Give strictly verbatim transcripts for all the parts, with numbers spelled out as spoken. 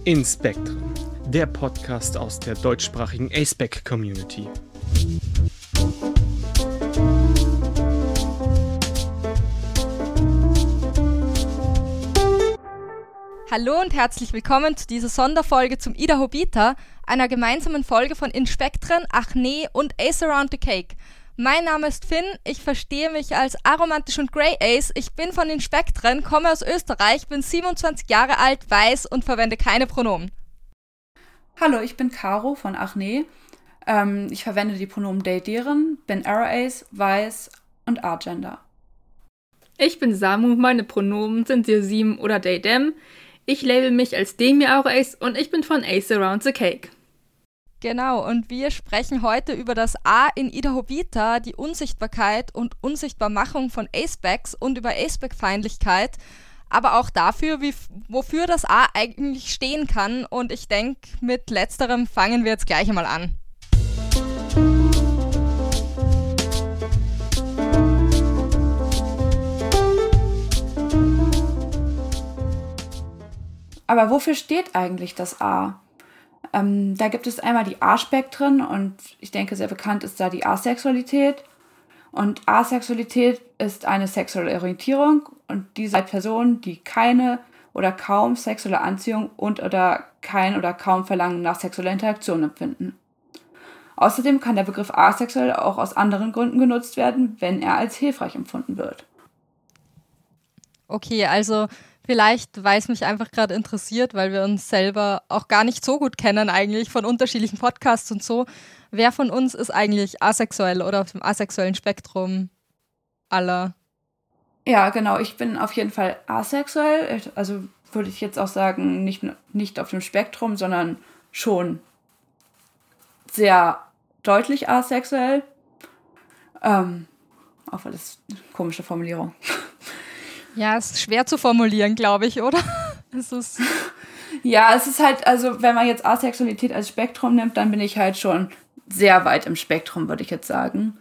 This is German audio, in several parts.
In Spektren, der Podcast aus der deutschsprachigen A-Spec-Community. Hallo und herzlich willkommen zu dieser Sonderfolge zum Ida Hobita, einer gemeinsamen Folge von In Spektren, Ach nee und Ace Around the Cake. Mein Name ist Finn, ich verstehe mich als aromantisch und Grey Ace, ich bin von In Spektren, komme aus Österreich, bin siebenundzwanzig Jahre alt, weiß und verwende keine Pronomen. Hallo, ich bin Caro von Ach nee. Ähm, ich verwende die Pronomen they, deren, bin Arrow Ace, weiß und Agender. Ich bin Samu, meine Pronomen sind sie, sieben oder they, them. Ich label mich als Demi Arrow Ace und ich bin von Ace Around the Cake. Genau, und wir sprechen heute über das A in Ida Hobita, die Unsichtbarkeit und Unsichtbarmachung von A-Specs und über A-Spec-Feindlichkeit, aber auch dafür, wie, wofür das A eigentlich stehen kann. Und ich denke, mit letzterem fangen wir jetzt gleich einmal an. Aber wofür steht eigentlich das A? Ähm, da gibt es einmal die A-Spektren und ich denke, sehr bekannt ist da die Asexualität. Und Asexualität ist eine sexuelle Orientierung und diese Person, die keine oder kaum sexuelle Anziehung und oder kein oder kaum Verlangen nach sexueller Interaktion empfinden. Außerdem kann der Begriff asexuell auch aus anderen Gründen genutzt werden, wenn er als hilfreich empfunden wird. Okay, also vielleicht, weil es mich einfach gerade interessiert, weil wir uns selber auch gar nicht so gut kennen eigentlich von unterschiedlichen Podcasts und so. Wer von uns ist eigentlich asexuell oder auf dem asexuellen Spektrum aller? Ja, genau. Ich bin auf jeden Fall asexuell. Also würde ich jetzt auch sagen, nicht, nicht auf dem Spektrum, sondern schon sehr deutlich asexuell. Ähm, auch weil das ist eine komische Formulierung. Ja, es ist schwer zu formulieren, glaube ich, oder? Es ist ja, es ist halt, also wenn man jetzt Asexualität als Spektrum nimmt, dann bin ich halt schon sehr weit im Spektrum, würde ich jetzt sagen.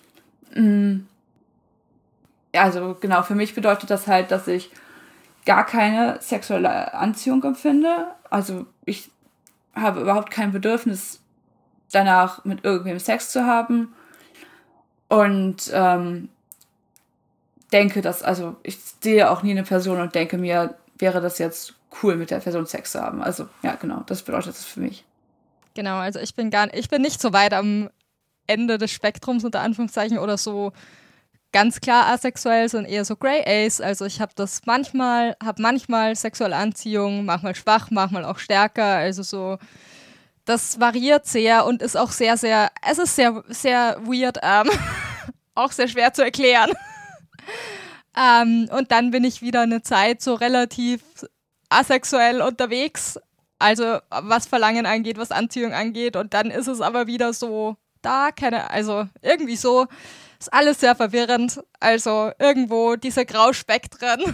Ja, also genau, für mich bedeutet das halt, dass ich gar keine sexuelle Anziehung empfinde. Also ich habe überhaupt kein Bedürfnis danach, mit irgendwem Sex zu haben. Und ähm, denke, dass, also ich sehe auch nie eine Person und denke mir, wäre das jetzt cool, mit der Person Sex zu haben. Also ja, genau, das bedeutet das für mich. Genau, also ich bin gar ich bin nicht so weit am Ende des Spektrums unter Anführungszeichen oder so ganz klar asexuell, sondern eher so Grey Ace. Also ich habe das manchmal, habe manchmal sexuelle Anziehung, manchmal schwach, manchmal auch stärker. Also so, das variiert sehr und ist auch sehr, sehr, es ist sehr, sehr weird, ähm, auch sehr schwer zu erklären. Ähm, und dann bin ich wieder eine Zeit so relativ asexuell unterwegs, also was Verlangen angeht, was Anziehung angeht, und dann ist es aber wieder so da, keine, also irgendwie so, ist alles sehr verwirrend, also irgendwo diese Grauspektren.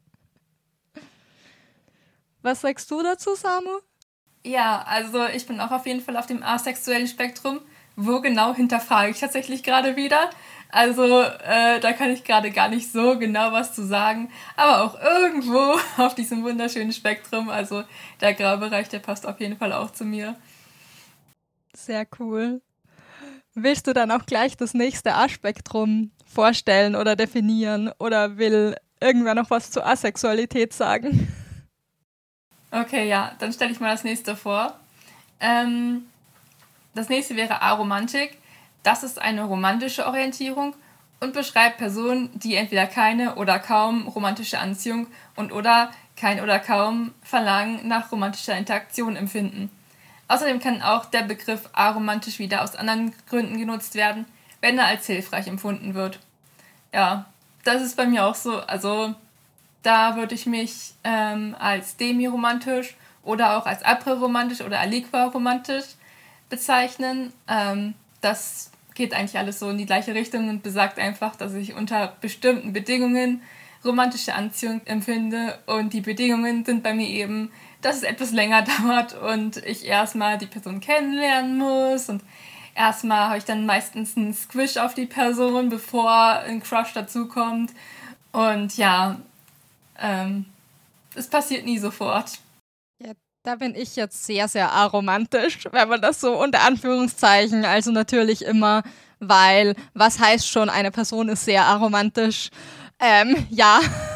Was sagst du dazu, Samu? Ja, also ich bin auch auf jeden Fall auf dem asexuellen Spektrum. Wo genau, hinterfrage ich tatsächlich gerade wieder. Also äh, da kann ich gerade gar nicht so genau was zu sagen, aber auch irgendwo auf diesem wunderschönen Spektrum, also der Graubereich, der passt auf jeden Fall auch zu mir. Sehr cool. Willst du dann auch gleich das nächste A-Spektrum vorstellen oder definieren oder will irgendwer noch was zur Asexualität sagen? Okay, ja, dann stelle ich mal das nächste vor. Ähm, das nächste wäre Aromantik. Das ist eine romantische Orientierung und beschreibt Personen, die entweder keine oder kaum romantische Anziehung und oder kein oder kaum Verlangen nach romantischer Interaktion empfinden. Außerdem kann auch der Begriff aromantisch wieder aus anderen Gründen genutzt werden, wenn er als hilfreich empfunden wird. Ja, das ist bei mir auch so. Also da würde ich mich ähm, als demi-romantisch oder auch als après-romantisch oder aliqua-romantisch bezeichnen. Ähm, das geht eigentlich alles so in die gleiche Richtung und besagt einfach, dass ich unter bestimmten Bedingungen romantische Anziehung empfinde und die Bedingungen sind bei mir eben, dass es etwas länger dauert und ich erstmal die Person kennenlernen muss und erstmal habe ich dann meistens einen Squish auf die Person, bevor ein Crush dazukommt und ja, ähm, es passiert nie sofort. Ja, Da bin ich jetzt sehr, sehr aromantisch, wenn man das so unter Anführungszeichen, also natürlich immer, weil, was heißt schon, eine Person ist sehr aromantisch? Ähm, ja,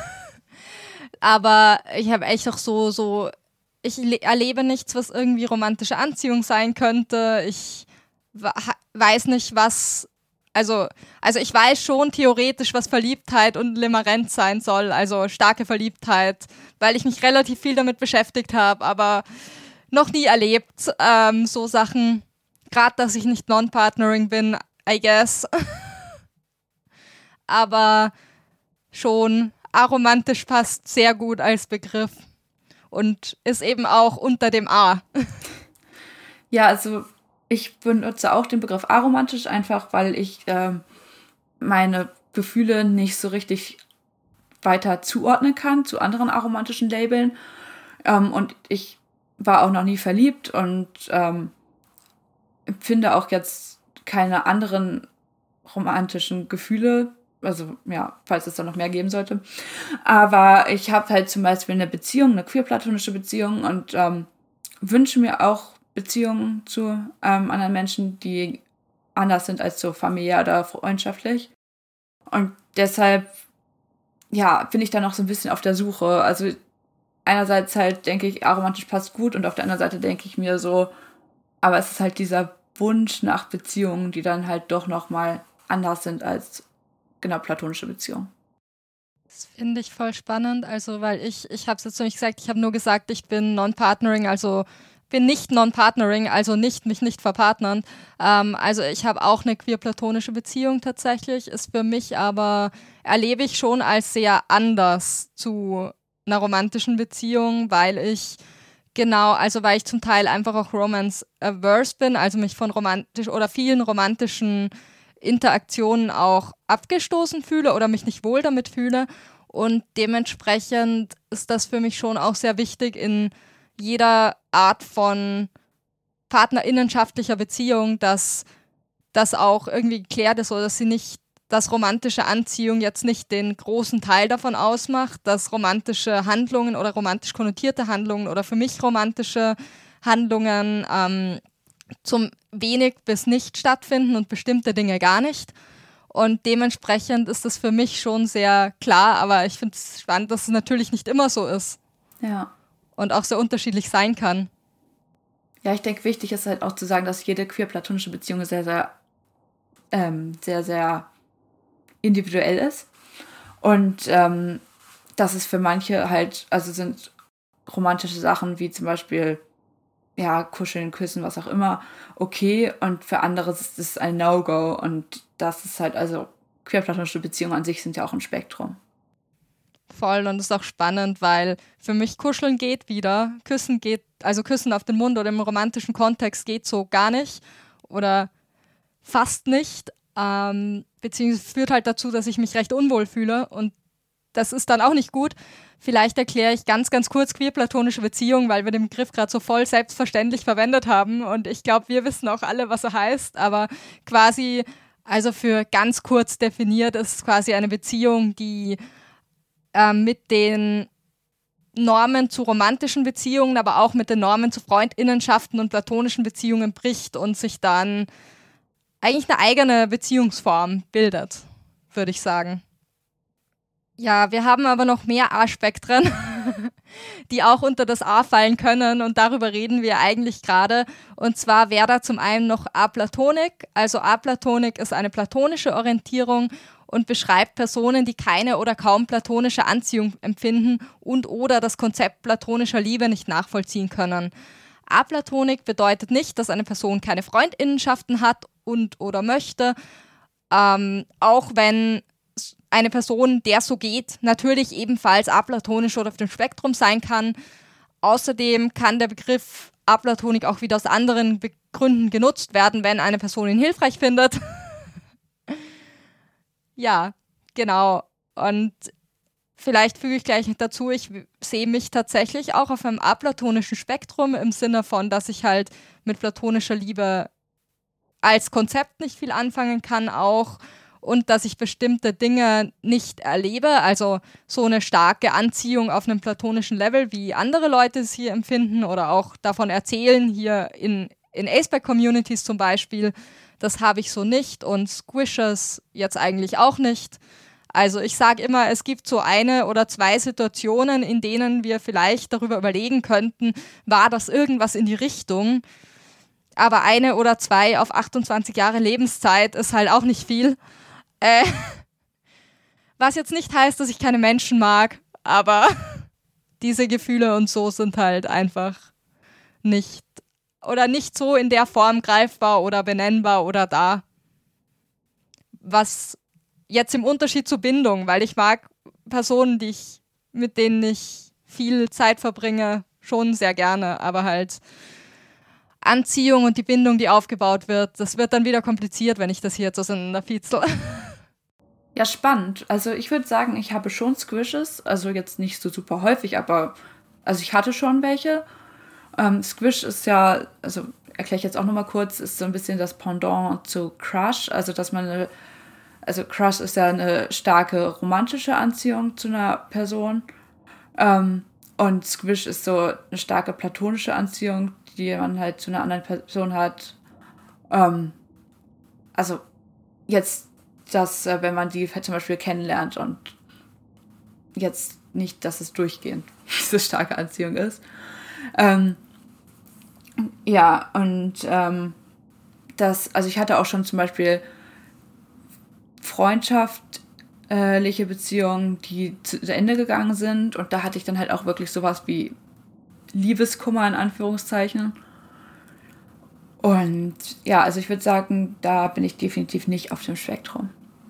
aber ich habe echt auch so, so, ich le- erlebe nichts, was irgendwie romantische Anziehung sein könnte. Ich wa- weiß nicht, was, also, also ich weiß schon theoretisch, was Verliebtheit und Limerent sein soll, also starke Verliebtheit, weil ich mich relativ viel damit beschäftigt habe, aber noch nie erlebt, ähm, so Sachen, gerade, dass ich nicht Non-Partnering bin, I guess, aber schon aromantisch passt sehr gut als Begriff und ist eben auch unter dem A. Ja, also ich benutze auch den Begriff aromantisch, einfach weil ich ähm, meine Gefühle nicht so richtig weiter zuordnen kann zu anderen aromantischen Labeln. Ähm, und ich war auch noch nie verliebt und ähm, empfinde auch jetzt keine anderen romantischen Gefühle. Also ja, falls es da noch mehr geben sollte. Aber ich habe halt zum Beispiel eine Beziehung, eine queer-platonische Beziehung und ähm, wünsche mir auch Beziehungen zu ähm, anderen Menschen, die anders sind als so familiär oder freundschaftlich. Und deshalb, ja, bin ich da noch so ein bisschen auf der Suche. Also einerseits halt denke ich, aromantisch passt gut und auf der anderen Seite denke ich mir so, aber es ist halt dieser Wunsch nach Beziehungen, die dann halt doch nochmal anders sind als genau platonische Beziehungen. Das finde ich voll spannend, also weil ich, ich habe es jetzt noch nicht gesagt, ich habe nur gesagt, ich bin Non-Partnering, also bin nicht Non-Partnering, also nicht mich nicht verpartnern. Ähm, also ich habe auch eine queer-platonische Beziehung tatsächlich, ist für mich aber, erlebe ich schon als sehr anders zu einer romantischen Beziehung, weil ich genau, also weil ich zum Teil einfach auch romance-averse bin, also mich von romantisch oder vielen romantischen Interaktionen auch abgestoßen fühle oder mich nicht wohl damit fühle. Und dementsprechend ist das für mich schon auch sehr wichtig in jeder Art von partnerinnenschaftlicher Beziehung, dass das auch irgendwie geklärt ist oder dass sie nicht, dass romantische Anziehung jetzt nicht den großen Teil davon ausmacht, dass romantische Handlungen oder romantisch konnotierte Handlungen oder für mich romantische Handlungen ähm, zum wenig bis nicht stattfinden und bestimmte Dinge gar nicht. Und dementsprechend ist das für mich schon sehr klar, aber ich finde es spannend, dass es natürlich nicht immer so ist. Ja. Und auch sehr unterschiedlich sein kann. Ja, ich denke, wichtig ist halt auch zu sagen, dass jede queer-platonische Beziehung sehr, sehr, ähm, sehr, sehr individuell ist. Und ähm, dass es für manche halt, also sind romantische Sachen wie zum Beispiel ja, kuscheln, küssen, was auch immer, okay. Und für andere ist es ein No-Go. Und das ist halt, also queer-platonische Beziehungen an sich sind ja auch ein Spektrum. Voll, und das ist auch spannend, weil für mich kuscheln geht wieder, küssen geht, also küssen auf den Mund oder im romantischen Kontext geht so gar nicht oder fast nicht, ähm, beziehungsweise führt halt dazu, dass ich mich recht unwohl fühle und das ist dann auch nicht gut. Vielleicht erkläre ich ganz, ganz kurz queer-platonische Beziehung, weil wir den Begriff gerade so voll selbstverständlich verwendet haben und ich glaube, wir wissen auch alle, was er heißt, aber quasi, also für ganz kurz definiert, ist quasi eine Beziehung, die äh, mit den Normen zu romantischen Beziehungen, aber auch mit den Normen zu Freundinnenschaften und platonischen Beziehungen bricht und sich dann eigentlich eine eigene Beziehungsform bildet, würde ich sagen. Ja, wir haben aber noch mehr A-Spektren, die auch unter das A fallen können und darüber reden wir eigentlich gerade. Und zwar wäre da zum einen noch Aplatonik. Also Aplatonik ist eine platonische Orientierung und beschreibt Personen, die keine oder kaum platonische Anziehung empfinden und oder das Konzept platonischer Liebe nicht nachvollziehen können. Aplatonik bedeutet nicht, dass eine Person keine Freundinnenschaften hat und oder möchte, ähm, auch wenn eine Person, der so geht, natürlich ebenfalls aplatonisch oder auf dem Spektrum sein kann. Außerdem kann der Begriff Aplatonik auch wieder aus anderen Be- Gründen genutzt werden, wenn eine Person ihn hilfreich findet. Ja, genau. Und vielleicht füge ich gleich dazu, ich sehe mich tatsächlich auch auf einem aplatonischen Spektrum im Sinne von, dass ich halt mit platonischer Liebe als Konzept nicht viel anfangen kann auch und dass ich bestimmte Dinge nicht erlebe, also so eine starke Anziehung auf einem platonischen Level, wie andere Leute es hier empfinden oder auch davon erzählen, hier in, in Aceback-Communities zum Beispiel, das habe ich so nicht und Squishes jetzt eigentlich auch nicht. Also ich sage immer, es gibt so eine oder zwei Situationen, in denen wir vielleicht darüber überlegen könnten, war das irgendwas in die Richtung? Aber eine oder zwei auf achtundzwanzig Jahre Lebenszeit ist halt auch nicht viel. Äh, was jetzt nicht heißt, dass ich keine Menschen mag, aber diese Gefühle und so sind halt einfach nicht oder nicht so in der Form greifbar oder benennbar oder da. Was jetzt im Unterschied zur Bindung, weil ich mag Personen, die ich, mit denen ich viel Zeit verbringe, schon sehr gerne, aber halt Anziehung und die Bindung, die aufgebaut wird, das wird dann wieder kompliziert, wenn ich das hier jetzt auseinanderfitzel. Ja, spannend. Also ich würde sagen, ich habe schon Squishes, also jetzt nicht so super häufig, aber also ich hatte schon welche. Ähm, Squish ist ja, also erkläre ich jetzt auch nochmal kurz, ist so ein bisschen das Pendant zu Crush, also dass man eine, also Crush ist ja eine starke romantische Anziehung zu einer Person ähm, und Squish ist so eine starke platonische Anziehung, die man halt zu einer anderen Person hat. Ähm, also jetzt dass, äh, wenn man die zum Beispiel kennenlernt und jetzt nicht, dass es durchgehend diese starke Anziehung ist. Ähm, ja, und ähm, das, also ich hatte auch schon zum Beispiel freundschaftliche Beziehungen, die zu Ende gegangen sind und da hatte ich dann halt auch wirklich sowas wie Liebeskummer in Anführungszeichen. Und ja, also ich würde sagen, da bin ich definitiv nicht auf dem Spektrum.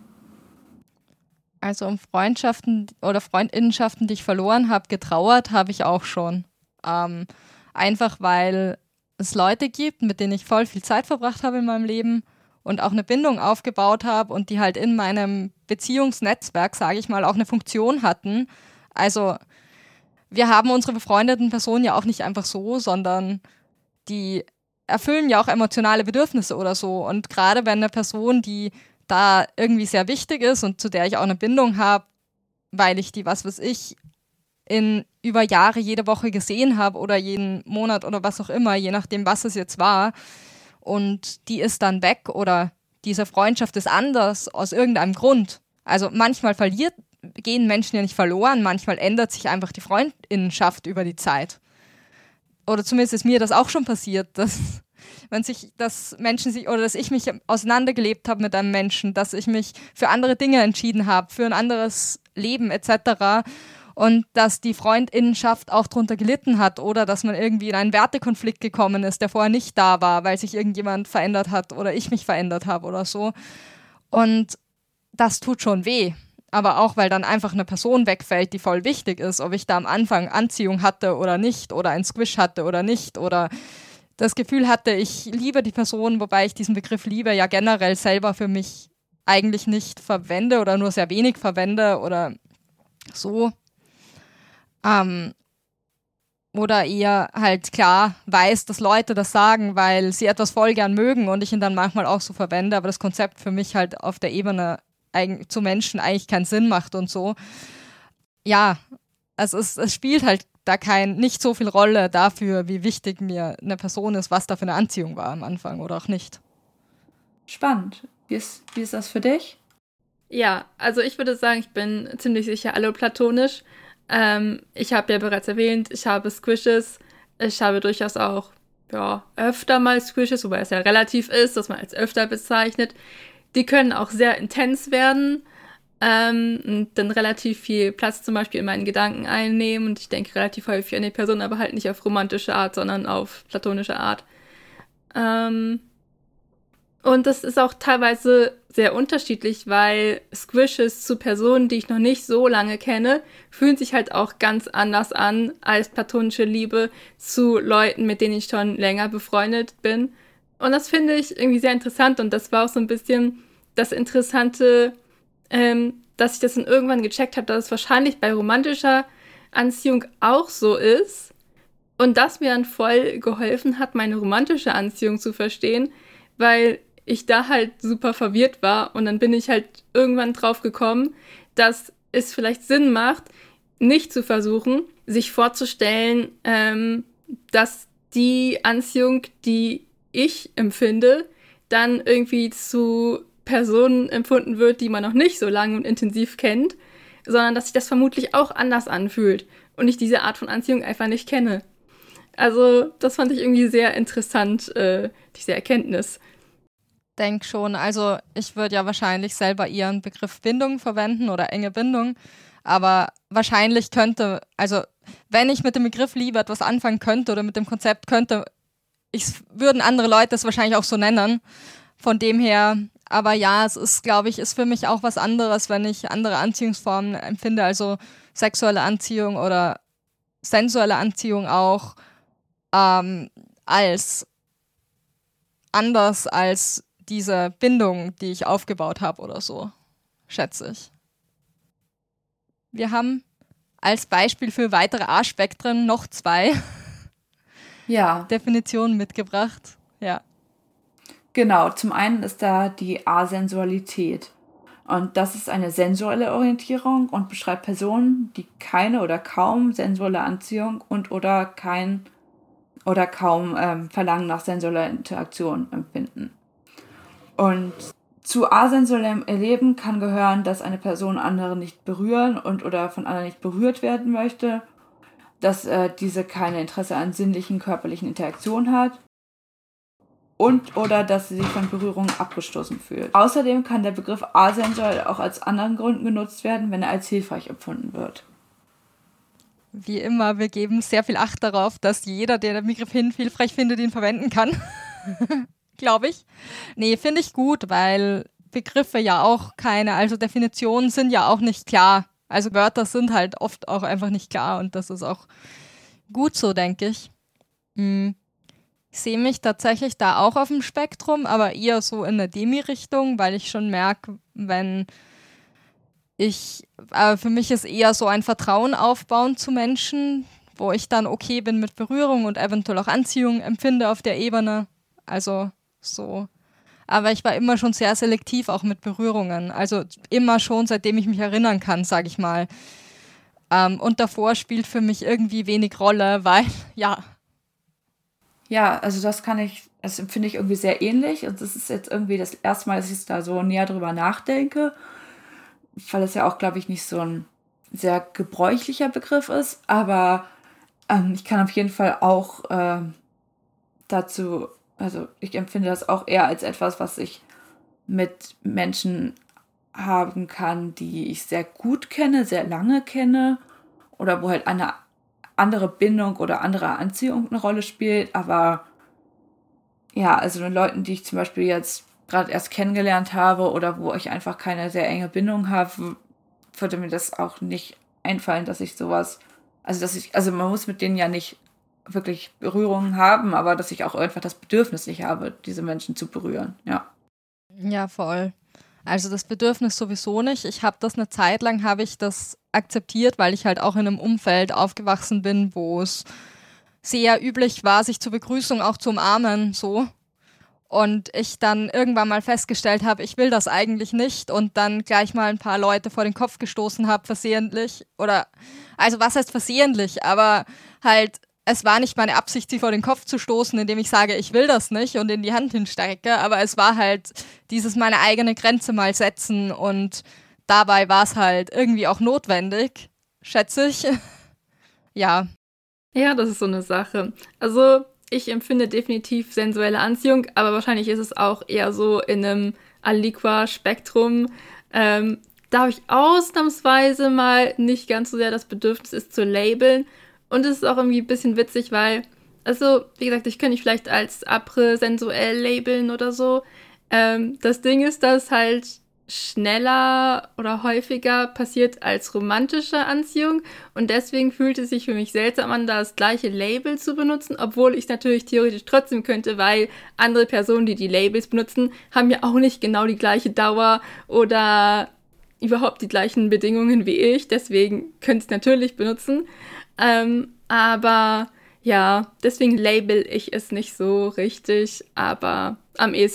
Also um Freundschaften oder Freundinnenschaften, die ich verloren habe, getrauert habe ich auch schon. Ähm, einfach weil es Leute gibt, mit denen ich voll viel Zeit verbracht habe in meinem Leben und auch eine Bindung aufgebaut habe und die halt in meinem Beziehungsnetzwerk, sage ich mal, auch eine Funktion hatten. Also wir haben unsere befreundeten Personen ja auch nicht einfach so, sondern die erfüllen ja auch emotionale Bedürfnisse oder so. Und gerade wenn eine Person, die da irgendwie sehr wichtig ist und zu der ich auch eine Bindung habe, weil ich die, was weiß ich, in über Jahre jede Woche gesehen habe oder jeden Monat oder was auch immer, je nachdem, was es jetzt war, und die ist dann weg oder diese Freundschaft ist anders aus irgendeinem Grund. Also manchmal verliert, gehen Menschen ja nicht verloren, manchmal ändert sich einfach die Freundinnenschaft über die Zeit. Oder zumindest ist mir das auch schon passiert, dass, wenn sich, dass Menschen sich, oder dass ich mich auseinandergelebt habe mit einem Menschen, dass ich mich für andere Dinge entschieden habe, für ein anderes Leben et cetera. Und dass die Freundinnenschaft auch drunter gelitten hat oder dass man irgendwie in einen Wertekonflikt gekommen ist, der vorher nicht da war, weil sich irgendjemand verändert hat oder ich mich verändert habe oder so. Und das tut schon weh. Aber auch, weil dann einfach eine Person wegfällt, die voll wichtig ist, ob ich da am Anfang Anziehung hatte oder nicht oder ein Squish hatte oder nicht oder das Gefühl hatte, ich liebe die Person, wobei ich diesen Begriff Liebe ja generell selber für mich eigentlich nicht verwende oder nur sehr wenig verwende oder so. Ähm, oder eher halt klar weiß, dass Leute das sagen, weil sie etwas voll gern mögen und ich ihn dann manchmal auch so verwende, aber das Konzept für mich halt auf der Ebene zu Menschen eigentlich keinen Sinn macht und so. Ja, also es, es spielt halt da kein, nicht so viel Rolle dafür, wie wichtig mir eine Person ist, was da für eine Anziehung war am Anfang oder auch nicht. Spannend. Wie ist, wie ist das für dich? Ja, also ich würde sagen, ich bin ziemlich sicher alloplatonisch. Ähm, ich habe ja bereits erwähnt, ich habe Squishes. Ich habe durchaus auch ja, öfter mal Squishes, wobei es ja relativ ist, dass man als öfter bezeichnet. Die können auch sehr intens werden ähm, und dann relativ viel Platz zum Beispiel in meinen Gedanken einnehmen. Und ich denke relativ häufig an die Person, aber halt nicht auf romantische Art, sondern auf platonische Art. Ähm, und das ist auch teilweise sehr unterschiedlich, weil Squishes zu Personen, die ich noch nicht so lange kenne, fühlen sich halt auch ganz anders an als platonische Liebe zu Leuten, mit denen ich schon länger befreundet bin. Und das finde ich irgendwie sehr interessant und das war auch so ein bisschen das Interessante, ähm, dass ich das dann irgendwann gecheckt habe, dass es wahrscheinlich bei romantischer Anziehung auch so ist und das mir dann voll geholfen hat, meine romantische Anziehung zu verstehen, weil ich da halt super verwirrt war und dann bin ich halt irgendwann drauf gekommen, dass es vielleicht Sinn macht, nicht zu versuchen, sich vorzustellen, ähm, dass die Anziehung, die ich empfinde, dann irgendwie zu Personen empfunden wird, die man noch nicht so lange und intensiv kennt, sondern dass sich das vermutlich auch anders anfühlt und ich diese Art von Anziehung einfach nicht kenne. Also das fand ich irgendwie sehr interessant, äh, diese Erkenntnis. Denk schon, also ich würde ja wahrscheinlich selber eher einen Begriff Bindung verwenden oder enge Bindung, aber wahrscheinlich könnte, also wenn ich mit dem Begriff Liebe etwas anfangen könnte oder mit dem Konzept könnte, ich, würden andere Leute es wahrscheinlich auch so nennen, von dem her, aber ja, es ist, glaube ich, ist für mich auch was anderes, wenn ich andere Anziehungsformen empfinde, also sexuelle Anziehung oder sensuelle Anziehung auch, ähm, als anders als diese Bindung, die ich aufgebaut habe oder so, schätze ich. Wir haben als Beispiel für weitere A-Spektren noch zwei Ja. Definitionen mitgebracht. Ja. Genau, zum einen ist da die Asensualität. Und das ist eine sensuelle Orientierung und beschreibt Personen, die keine oder kaum sensuelle Anziehung und oder kein oder kaum ähm, Verlangen nach sensueller Interaktion empfinden. Und zu asensuellem Erleben kann gehören, dass eine Person andere nicht berühren und oder von anderen nicht berührt werden möchte, dass äh, diese keine Interesse an sinnlichen, körperlichen Interaktionen hat und oder dass sie sich von Berührungen abgestoßen fühlt. Außerdem kann der Begriff asensuell auch aus anderen Gründen genutzt werden, wenn er als hilfreich empfunden wird. Wie immer, wir geben sehr viel Acht darauf, dass jeder, der den Begriff hilfreich findet, ihn verwenden kann. Glaube ich. Nee, finde ich gut, weil Begriffe ja auch keine, also Definitionen sind ja auch nicht klar. Also Wörter sind halt oft auch einfach nicht klar und das ist auch gut so, denke ich. Hm. Ich sehe mich tatsächlich da auch auf dem Spektrum, aber eher so in der Demi-Richtung, weil ich schon merke, wenn ich, äh, für mich ist eher so ein Vertrauen aufbauen zu Menschen, wo ich dann okay bin mit Berührung und eventuell auch Anziehung empfinde auf der Ebene. Also so. Aber ich war immer schon sehr selektiv auch mit Berührungen. Also immer schon, seitdem ich mich erinnern kann, sage ich mal. Ähm, und davor spielt für mich irgendwie wenig Rolle, weil, ja. Ja, also das kann ich, das empfinde ich irgendwie sehr ähnlich. Und das ist jetzt irgendwie das erste Mal, dass ich da so näher drüber nachdenke. Weil es ja auch, glaube ich, nicht so ein sehr gebräuchlicher Begriff ist. Aber ähm, ich kann auf jeden Fall auch äh, dazu, also ich empfinde das auch eher als etwas, was ich mit Menschen haben kann, die ich sehr gut kenne, sehr lange kenne. Oder wo halt eine andere Bindung oder andere Anziehung eine Rolle spielt. Aber ja, also den Leuten, die ich zum Beispiel jetzt gerade erst kennengelernt habe oder wo ich einfach keine sehr enge Bindung habe, würde mir das auch nicht einfallen, dass ich sowas, also dass ich, also man muss mit denen ja nicht wirklich Berührungen haben, aber dass ich auch einfach das Bedürfnis nicht habe, diese Menschen zu berühren, ja. Ja, voll. Also das Bedürfnis sowieso nicht. Ich habe das eine Zeit lang, habe ich das akzeptiert, weil ich halt auch in einem Umfeld aufgewachsen bin, wo es sehr üblich war, sich zur Begrüßung auch zu umarmen, so. Und ich dann irgendwann mal festgestellt habe, ich will das eigentlich nicht und dann gleich mal ein paar Leute vor den Kopf gestoßen habe, versehentlich. Oder, also was heißt versehentlich? Aber halt, es war nicht meine Absicht, sie vor den Kopf zu stoßen, indem ich sage, ich will das nicht und in die Hand hinstrecke. Aber es war halt dieses meine eigene Grenze mal setzen und dabei war es halt irgendwie auch notwendig, schätze ich. Ja. Ja, das ist so eine Sache. Also ich empfinde definitiv sensuelle Anziehung, aber wahrscheinlich ist es auch eher so in einem Aliqua-Spektrum. Ähm, da habe ich ausnahmsweise mal nicht ganz so sehr das Bedürfnis, es zu labeln. Und es ist auch irgendwie ein bisschen witzig, weil, also, wie gesagt, ich könnte mich vielleicht als après-sensuell labeln oder so. Ähm, das Ding ist, dass halt schneller oder häufiger passiert als romantische Anziehung und deswegen fühlt es sich für mich seltsam an, da das gleiche Label zu benutzen, obwohl ich es natürlich theoretisch trotzdem könnte, weil andere Personen, die die Labels benutzen, haben ja auch nicht genau die gleiche Dauer oder überhaupt die gleichen Bedingungen wie ich, deswegen könnte ich es natürlich benutzen, ähm, aber ja, deswegen label ich es nicht so richtig, aber am ehesten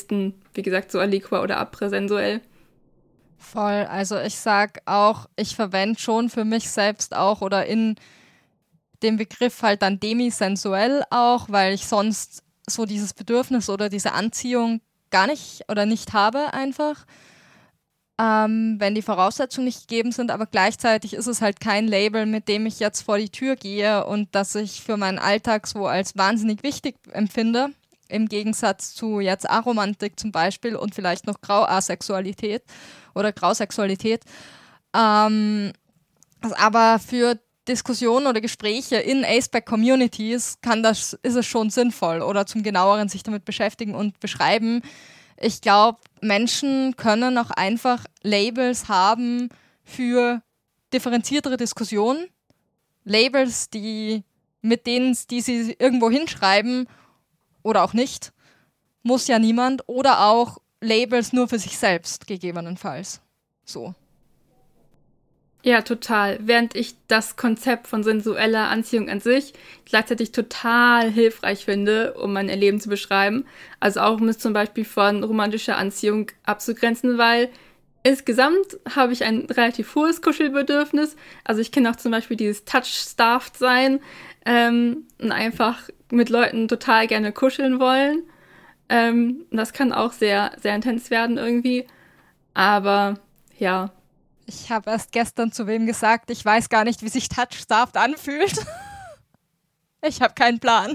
wie gesagt, so aliqua oder apräsensuell. Voll, also ich sag auch, ich verwende schon für mich selbst auch oder in dem Begriff halt dann demisensuell auch, weil ich sonst so dieses Bedürfnis oder diese Anziehung gar nicht oder nicht habe einfach, ähm, wenn die Voraussetzungen nicht gegeben sind, aber gleichzeitig ist es halt kein Label, mit dem ich jetzt vor die Tür gehe und das ich für meinen Alltag so als wahnsinnig wichtig empfinde, im Gegensatz zu jetzt Aromantik zum Beispiel und vielleicht noch Grauasexualität oder Grausexualität. Ähm, aber für Diskussionen oder Gespräche in Aceback-Communities kann das, ist es schon sinnvoll oder zum genaueren sich damit beschäftigen und beschreiben. Ich glaube, Menschen können auch einfach Labels haben für differenziertere Diskussionen. Labels, die mit denen, die sie irgendwo hinschreiben oder auch nicht, muss ja niemand. Oder auch Labels nur für sich selbst, gegebenenfalls. So. Ja, total. Während ich das Konzept von sensueller Anziehung an sich gleichzeitig total hilfreich finde, um mein Erleben zu beschreiben. Also auch um es zum Beispiel von romantischer Anziehung abzugrenzen, weil insgesamt habe ich ein relativ hohes Kuschelbedürfnis. Also ich kenne auch zum Beispiel dieses Touch-Starved-Sein ähm, und einfach mit Leuten total gerne kuscheln wollen. Ähm, das kann auch sehr, sehr intens werden irgendwie. Aber ja. Ich habe erst gestern zu wem gesagt, ich weiß gar nicht, wie sich Touch-Starved anfühlt. Ich habe keinen Plan.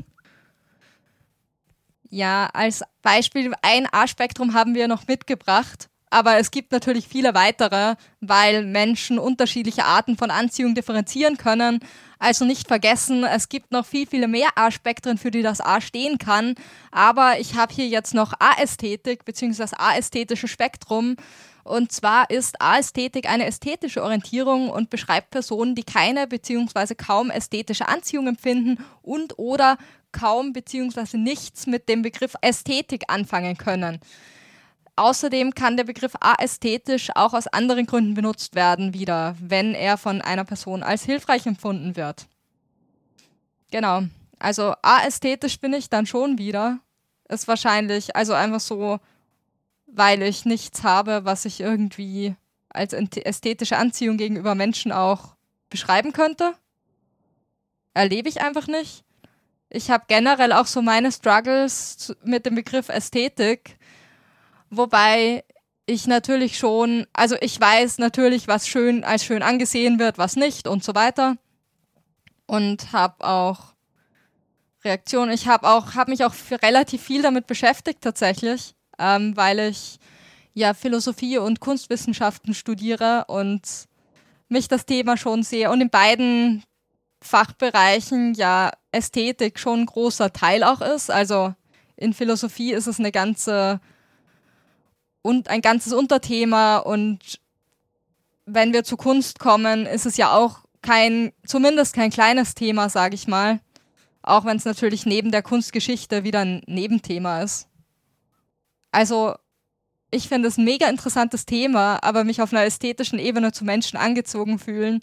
Ja, als Beispiel ein A-Spektrum haben wir noch mitgebracht, aber es gibt natürlich viele weitere, weil Menschen unterschiedliche Arten von Anziehung differenzieren können. Also nicht vergessen, es gibt noch viel, viele mehr A-Spektren, für die das A stehen kann. Aber ich habe hier jetzt noch A-Ästhetik bzw. das A-ästhetische Spektrum. Und zwar ist A-Ästhetik eine ästhetische Orientierung und beschreibt Personen, die keine bzw. kaum ästhetische Anziehung empfinden und oder kaum bzw. nichts mit dem Begriff Ästhetik anfangen können. Außerdem kann der Begriff aästhetisch auch aus anderen Gründen benutzt werden, wieder, wenn er von einer Person als hilfreich empfunden wird. Genau, also aästhetisch bin ich dann schon wieder. Ist wahrscheinlich, also einfach so, weil ich nichts habe, was ich irgendwie als ästhetische Anziehung gegenüber Menschen auch beschreiben könnte. Erlebe ich einfach nicht. Ich habe generell auch so meine Struggles mit dem Begriff Ästhetik, wobei ich natürlich schon, also ich weiß natürlich, was schön als schön angesehen wird, was nicht und so weiter. Und habe auch Reaktionen. Ich habe auch, habe mich auch relativ viel damit beschäftigt tatsächlich. Ähm, weil ich ja Philosophie und Kunstwissenschaften studiere und mich das Thema schon sehr und in beiden Fachbereichen ja Ästhetik schon ein großer Teil auch ist. Also in Philosophie ist es eine ganze und ein ganzes Unterthema und wenn wir zu Kunst kommen, ist es ja auch kein, zumindest kein kleines Thema, sage ich mal. Auch wenn es natürlich neben der Kunstgeschichte wieder ein Nebenthema ist. Also, ich finde es ein mega interessantes Thema, aber mich auf einer ästhetischen Ebene zu Menschen angezogen fühlen.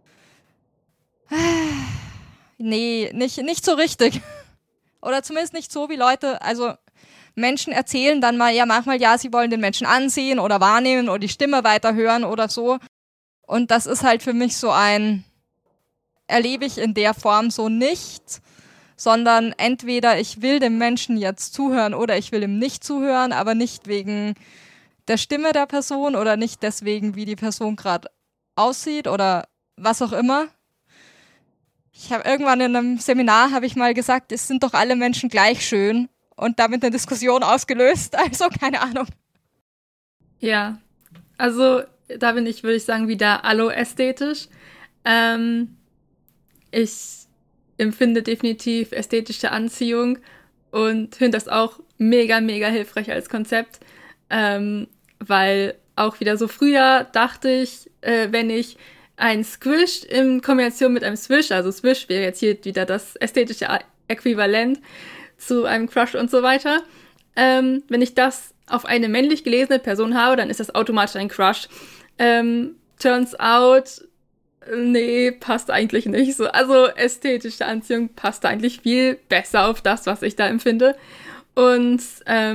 Nee, nicht, nicht so richtig. Oder zumindest nicht so, wie Leute, also Menschen erzählen dann mal, ja, manchmal, ja, sie wollen den Menschen ansehen oder wahrnehmen oder die Stimme weiterhören oder so. Und das ist halt für mich so ein, erlebe ich in der Form so nicht, sondern entweder ich will dem Menschen jetzt zuhören oder ich will ihm nicht zuhören, aber nicht wegen der Stimme der Person oder nicht deswegen, wie die Person gerade aussieht oder was auch immer. Ich habe irgendwann in einem Seminar, habe ich mal gesagt, es sind doch alle Menschen gleich schön und damit eine Diskussion ausgelöst, also keine Ahnung. Ja, also da bin ich, würde ich sagen, wieder alloästhetisch. Ähm, ich empfinde definitiv ästhetische Anziehung und finde das auch mega, mega hilfreich als Konzept, ähm, weil auch wieder so früher dachte ich, äh, wenn ich ein Squish in Kombination mit einem Swish, also Swish wäre jetzt hier wieder das ästhetische Äquivalent zu einem Crush und so weiter, ähm, wenn ich das auf eine männlich gelesene Person habe, dann ist das automatisch ein Crush. Ähm, turns out, nee, passt eigentlich nicht so. Also ästhetische Anziehung passt eigentlich viel besser auf das, was ich da empfinde. Und ähm,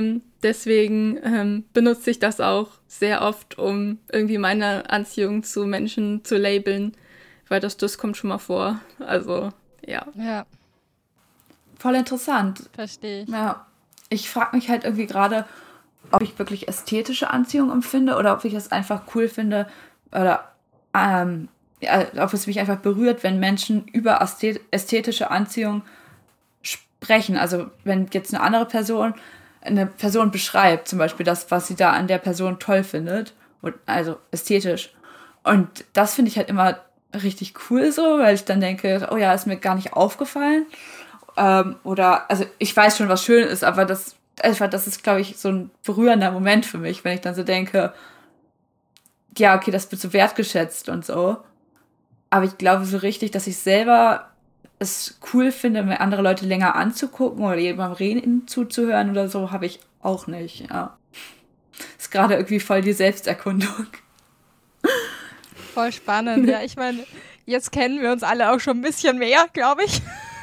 deswegen ähm, benutze ich das auch sehr oft, um irgendwie meine Anziehung zu Menschen zu labeln, weil das, das kommt schon mal vor. Also, ja. Ja. Voll interessant. Verstehe ich. Ja. Ich frage mich halt irgendwie gerade, ob ich wirklich ästhetische Anziehung empfinde oder ob ich es einfach cool finde oder ähm, ja, ob es mich einfach berührt, wenn Menschen über ästhetische Anziehung sprechen. Also wenn jetzt eine andere Person eine Person beschreibt, zum Beispiel das, was sie da an der Person toll findet, und, also ästhetisch. Und das finde ich halt immer richtig cool so, weil ich dann denke, oh ja, ist mir gar nicht aufgefallen. Ähm, oder, also ich weiß schon, was schön ist, aber das, einfach, das ist, glaube ich, so ein berührender Moment für mich, wenn ich dann so denke, ja, okay, das wird so wertgeschätzt und so. Aber ich glaube so richtig, dass ich selber es cool finde, mir andere Leute länger anzugucken oder jemandem reden zuzuhören oder so, habe ich auch nicht, ja. Ist gerade irgendwie voll die Selbsterkundung. Voll spannend, ja. Ich meine, jetzt kennen wir uns alle auch schon ein bisschen mehr, glaube ich.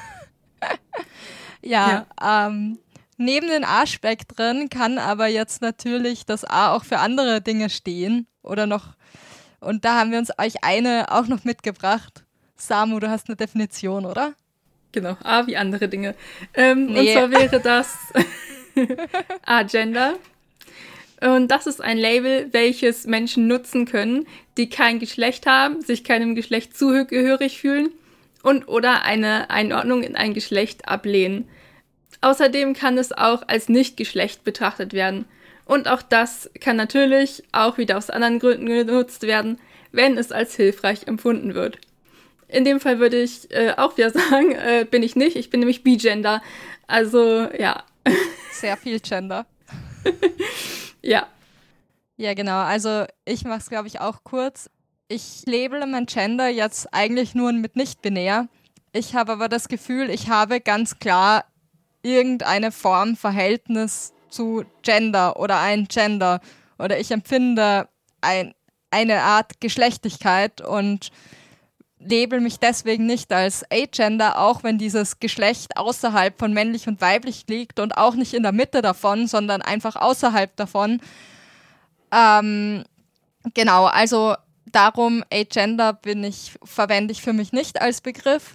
ja, ja. Ähm, neben den A-Spektren kann aber jetzt natürlich das A auch für andere Dinge stehen oder noch, und da haben wir uns euch eine auch noch mitgebracht. Samu, du hast eine Definition, oder? Genau, A wie andere Dinge. Ähm, nee. Und zwar wäre das A-Gender. Und das ist ein Label, welches Menschen nutzen können, die kein Geschlecht haben, sich keinem Geschlecht zugehörig fühlen und oder eine Einordnung in ein Geschlecht ablehnen. Außerdem kann es auch als Nicht-Geschlecht betrachtet werden. Und auch das kann natürlich auch wieder aus anderen Gründen genutzt werden, wenn es als hilfreich empfunden wird. In dem Fall würde ich äh, auch wieder sagen, äh, bin ich nicht. Ich bin nämlich Bigender. Also, ja. Sehr viel Gender. ja. Ja, genau. Also ich mache es, glaube ich, auch kurz. Ich labele mein Gender jetzt eigentlich nur mit nicht-binär. Ich habe aber das Gefühl, ich habe ganz klar irgendeine Form, Verhältnis zu Gender oder ein Gender. Oder ich empfinde ein, eine Art Geschlechtlichkeit und label mich deswegen nicht als Agender, auch wenn dieses Geschlecht außerhalb von männlich und weiblich liegt und auch nicht in der Mitte davon, sondern einfach außerhalb davon. Ähm, genau, also darum, Agender bin ich, verwende ich für mich nicht als Begriff.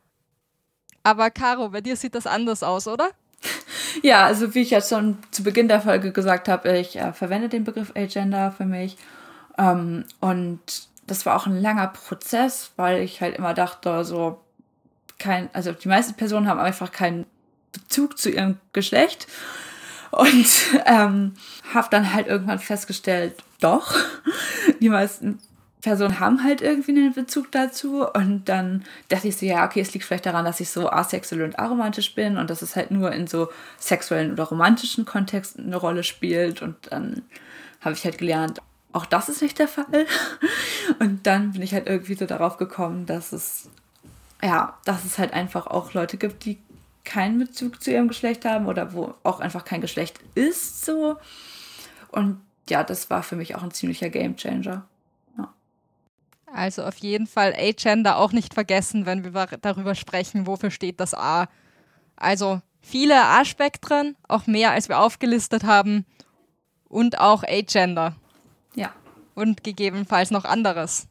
Aber Caro, bei dir sieht das anders aus, oder? Ja, also wie ich jetzt schon zu Beginn der Folge gesagt habe, ich äh, verwende den Begriff Agender für mich. Ähm, und das war auch ein langer Prozess, weil ich halt immer dachte, so kein, also die meisten Personen haben einfach keinen Bezug zu ihrem Geschlecht und ähm, habe dann halt irgendwann festgestellt, doch, die meisten Personen haben halt irgendwie einen Bezug dazu und dann dachte ich so, ja, okay, es liegt vielleicht daran, dass ich so asexuell und aromantisch bin und dass es halt nur in so sexuellen oder romantischen Kontexten eine Rolle spielt und dann habe ich halt gelernt, auch das ist nicht der Fall. Und dann bin ich halt irgendwie so darauf gekommen, dass es, ja, dass es halt einfach auch Leute gibt, die keinen Bezug zu ihrem Geschlecht haben oder wo auch einfach kein Geschlecht ist, so. Und ja, das war für mich auch ein ziemlicher Gamechanger. Ja. Also auf jeden Fall Agender auch nicht vergessen, wenn wir darüber sprechen, wofür steht das A. Also viele A-Spektren, auch mehr als wir aufgelistet haben und auch Agender. Ja. Und gegebenenfalls noch anderes.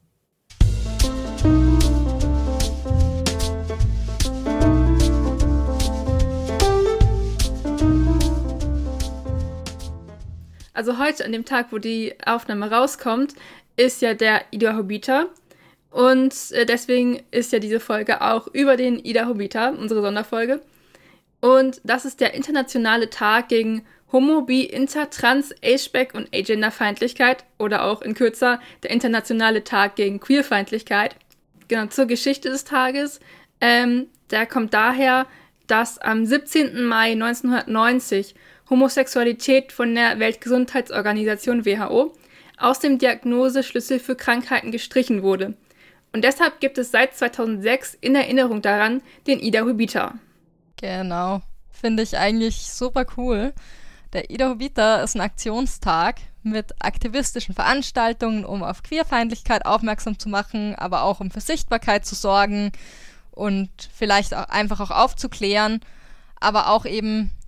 Also heute, an dem Tag, wo die Aufnahme rauskommt, ist ja der Ida Hobita. Und deswegen ist ja diese Folge auch über den Ida Hobita, unsere Sonderfolge. Und das ist der internationale Tag gegen Homo, Bi, Inter, Trans, Agespec und Agenderfeindlichkeit oder auch in kürzer der internationale Tag gegen Queerfeindlichkeit. Genau, zur Geschichte des Tages. Ähm, der kommt daher, dass am siebzehnten Mai neunzehnhundertneunzig Homosexualität von der Weltgesundheitsorganisation W H O aus dem Diagnoseschlüssel für Krankheiten gestrichen wurde. Und deshalb gibt es seit zweitausendsechs in Erinnerung daran den Ida Hobita. Genau, finde ich eigentlich super cool. Der Ida Hobita ist ein Aktionstag mit aktivistischen Veranstaltungen, um auf Queerfeindlichkeit aufmerksam zu machen, aber auch um für Sichtbarkeit zu sorgen und vielleicht auch einfach auch aufzuklären, aber auch eben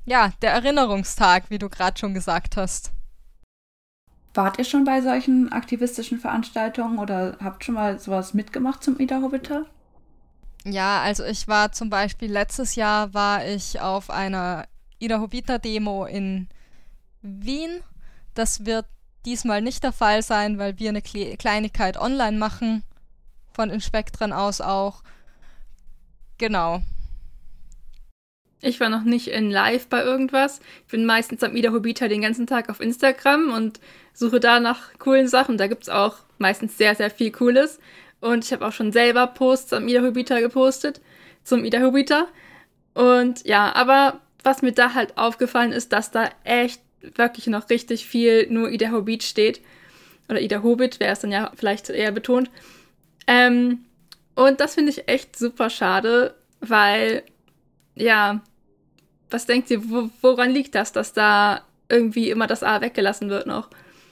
ja, der Erinnerungstag, wie du gerade schon gesagt hast. Wart ihr schon bei solchen aktivistischen Veranstaltungen oder habt schon mal sowas mitgemacht zum Ida Hobbiter? Ja, also ich war zum Beispiel, letztes Jahr war ich auf einer Ida Hobbiter Demo in Wien. Das wird diesmal nicht der Fall sein, weil wir eine Kle- Kleinigkeit online machen, von Inspektren aus auch. Genau. Ich war noch nicht in live bei irgendwas. Ich bin meistens am Ida Hobbiter den ganzen Tag auf Instagram und suche da nach coolen Sachen. Da gibt es auch meistens sehr, sehr viel Cooles. Und ich habe auch schon selber Posts am Ida Hobbiter gepostet, zum Ida Hobbiter. Und ja, aber was mir da halt aufgefallen ist, dass da echt wirklich noch richtig viel nur Ida Hobbit steht. Oder Ida Hobbit, wäre es dann ja vielleicht eher betont. Ähm, und das finde ich echt super schade, weil, ja, was denkt ihr, wo, woran liegt das, dass da irgendwie immer das A weggelassen wird noch?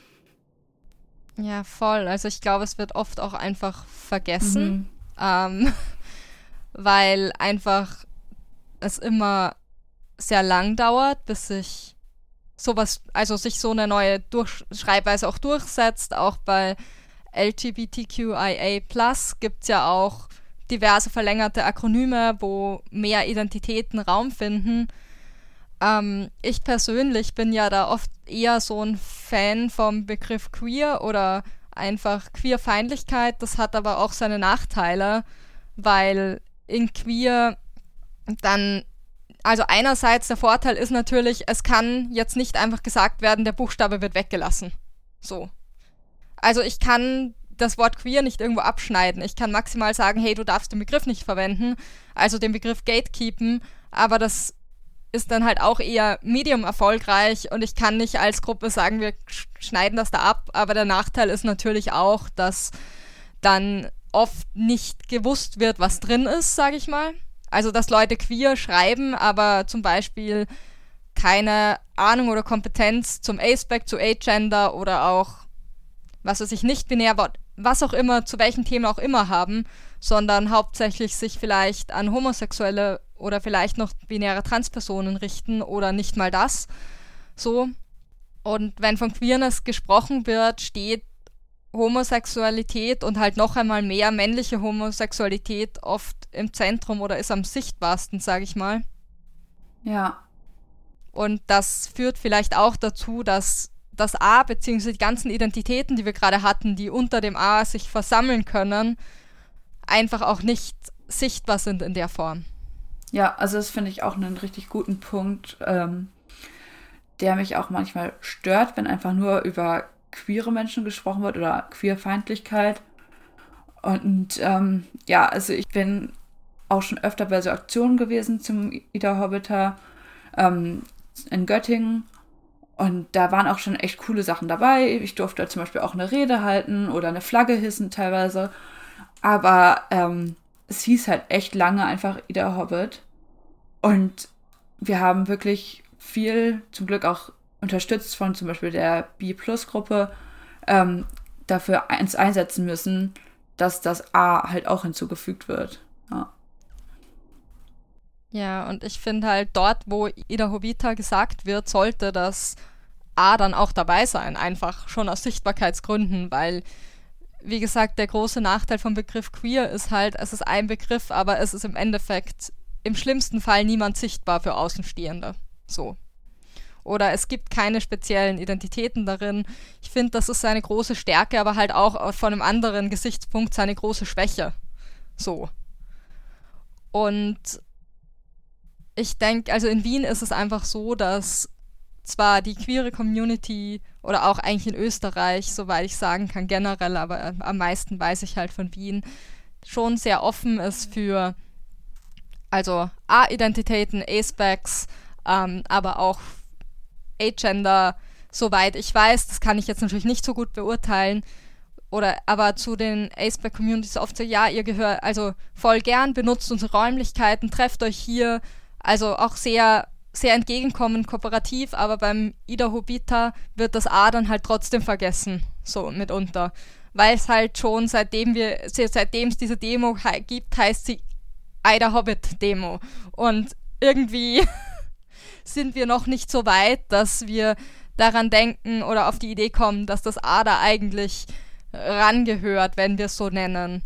Ja, voll. Also ich glaube, es wird oft auch einfach vergessen, Mhm. ähm, weil einfach es immer sehr lang dauert, bis sich sowas, also sich so eine neue Durch- Schreibweise auch durchsetzt. Auch bei L G B T Q I A plus gibt es ja auch diverse verlängerte Akronyme, wo mehr Identitäten Raum finden. Ähm, ich persönlich bin ja da oft eher so ein Fan vom Begriff queer oder einfach Queerfeindlichkeit. Das hat aber auch seine Nachteile, weil in queer dann, also einerseits der Vorteil ist natürlich, es kann jetzt nicht einfach gesagt werden, der Buchstabe wird weggelassen. So. Also ich kann das Wort queer nicht irgendwo abschneiden. Ich kann maximal sagen, hey, du darfst den Begriff nicht verwenden, also den Begriff gatekeepen, aber das ist dann halt auch eher medium erfolgreich und ich kann nicht als Gruppe sagen, wir sch- schneiden das da ab, aber der Nachteil ist natürlich auch, dass dann oft nicht gewusst wird, was drin ist, sage ich mal. Also, dass Leute queer schreiben, aber zum Beispiel keine Ahnung oder Kompetenz zum A-Spec, zu A-Gender oder auch, was weiß ich, nicht binär, was auch immer, zu welchen Themen auch immer haben, sondern hauptsächlich sich vielleicht an Homosexuelle oder vielleicht noch binäre Transpersonen richten oder nicht mal das. So. Und wenn von Queerness gesprochen wird, steht Homosexualität und halt noch einmal mehr männliche Homosexualität oft im Zentrum oder ist am sichtbarsten, sage ich mal. Ja. Und das führt vielleicht auch dazu, dass das A bzw. die ganzen Identitäten, die wir gerade hatten, die unter dem A sich versammeln können, einfach auch nicht sichtbar sind in der Form. Ja, also das finde ich auch einen richtig guten Punkt, ähm, der mich auch manchmal stört, wenn einfach nur über queere Menschen gesprochen wird oder Queerfeindlichkeit. Und ähm, ja, also ich bin auch schon öfter bei so Aktionen gewesen zum Ida Hobbiter ähm, in Göttingen. Und da waren auch schon echt coole Sachen dabei. Ich durfte zum Beispiel auch eine Rede halten oder eine Flagge hissen teilweise. Aber ähm, es hieß halt echt lange einfach Ida Hobbit. Und wir haben wirklich viel, zum Glück auch unterstützt von zum Beispiel der B-Plus-Gruppe, ähm, dafür uns einsetzen müssen, dass das A halt auch hinzugefügt wird. Ja. Ja, und ich finde halt dort, wo Ida Hobbiter gesagt wird, sollte das A dann auch dabei sein, einfach schon aus Sichtbarkeitsgründen, weil, wie gesagt, der große Nachteil vom Begriff queer ist halt, es ist ein Begriff, aber es ist im Endeffekt im schlimmsten Fall niemand sichtbar für Außenstehende. So. Oder es gibt keine speziellen Identitäten darin. Ich finde, das ist seine große Stärke, aber halt auch von einem anderen Gesichtspunkt seine große Schwäche. So. Und ich denke, also in Wien ist es einfach so, dass zwar die queere Community oder auch eigentlich in Österreich, soweit ich sagen kann, generell, aber äh, am meisten weiß ich halt von Wien, schon sehr offen ist für also A-Identitäten, A-Specs, ähm, aber auch A-Gender, soweit ich weiß, das kann ich jetzt natürlich nicht so gut beurteilen, oder aber zu den A-Spec-Communities oft so, ja, ihr gehört, also voll gern, benutzt unsere Räumlichkeiten, trefft euch hier, also auch sehr, sehr entgegenkommend, kooperativ, aber beim Ida Hobbiter wird das A dann halt trotzdem vergessen, so mitunter, weil es halt schon, seitdem wir, seitdem es diese Demo gibt, heißt sie Ida Hobbit Demo und irgendwie sind wir noch nicht so weit, dass wir daran denken oder auf die Idee kommen, dass das A da eigentlich rangehört, wenn wir es so nennen.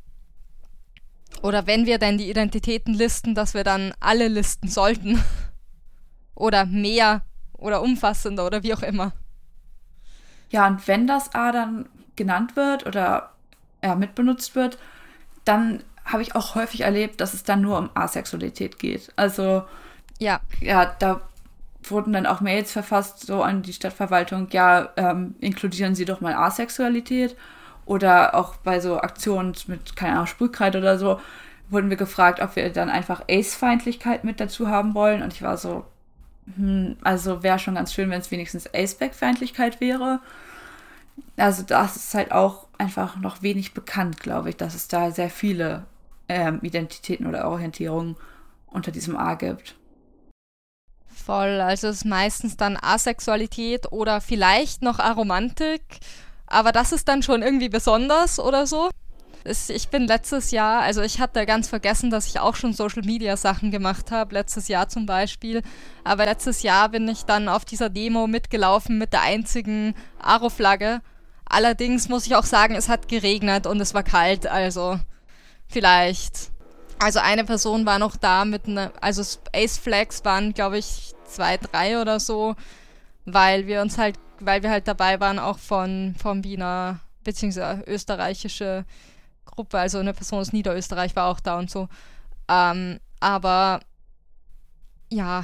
Oder wenn wir denn die Identitäten listen, dass wir dann alle listen sollten. Oder mehr oder umfassender oder wie auch immer. Ja, und wenn das A dann genannt wird oder ja, mitbenutzt wird, dann habe ich auch häufig erlebt, dass es dann nur um Asexualität geht. Also ja, ja, da wurden dann auch Mails verfasst, so an die Stadtverwaltung, ja, ähm, inkludieren Sie doch mal Asexualität. Oder auch bei so Aktionen mit, keine Ahnung, Sprühkreide oder so, wurden wir gefragt, ob wir dann einfach Ace-Feindlichkeit mit dazu haben wollen. Und ich war so, hm, also wäre schon ganz schön, wenn es wenigstens Aceback-Feindlichkeit wäre. Also das ist halt auch einfach noch wenig bekannt, glaube ich, dass es da sehr viele ähm, Identitäten oder Orientierungen unter diesem A gibt. Voll, also es ist meistens dann Asexualität oder vielleicht noch Aromantik, aber das ist dann schon irgendwie besonders oder so. Es, ich bin letztes Jahr, also ich hatte ganz vergessen, dass ich auch schon Social-Media-Sachen gemacht habe, letztes Jahr zum Beispiel, aber letztes Jahr bin ich dann auf dieser Demo mitgelaufen mit der einzigen Aro-Flagge. Allerdings muss ich auch sagen, es hat geregnet und es war kalt, also vielleicht. Also eine Person war noch da mit einer, also Ace-Flags waren, glaube ich, zwei, drei oder so, weil wir uns halt, weil wir halt dabei waren, auch von, vom Wiener, beziehungsweise österreichische Gruppe, also eine Person aus Niederösterreich war auch da und so. Ähm, aber ja,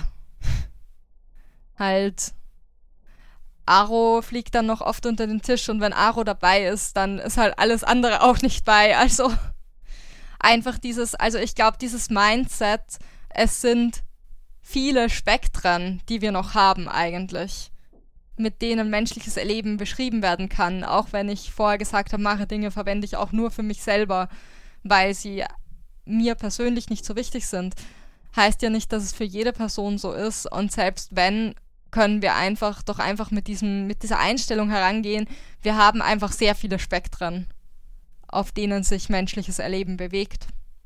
halt Aro fliegt dann noch oft unter den Tisch und wenn Aro dabei ist, dann ist halt alles andere auch nicht bei, also einfach dieses, also ich glaube, dieses Mindset, es sind viele Spektren, die wir noch haben eigentlich, mit denen menschliches Erleben beschrieben werden kann. Auch wenn ich vorher gesagt habe, mache Dinge verwende ich auch nur für mich selber, weil sie mir persönlich nicht so wichtig sind. Heißt ja nicht, dass es für jede Person so ist und selbst wenn, können wir einfach doch einfach mit diesem, mit dieser Einstellung herangehen, wir haben einfach sehr viele Spektren, auf denen sich menschliches Erleben bewegt.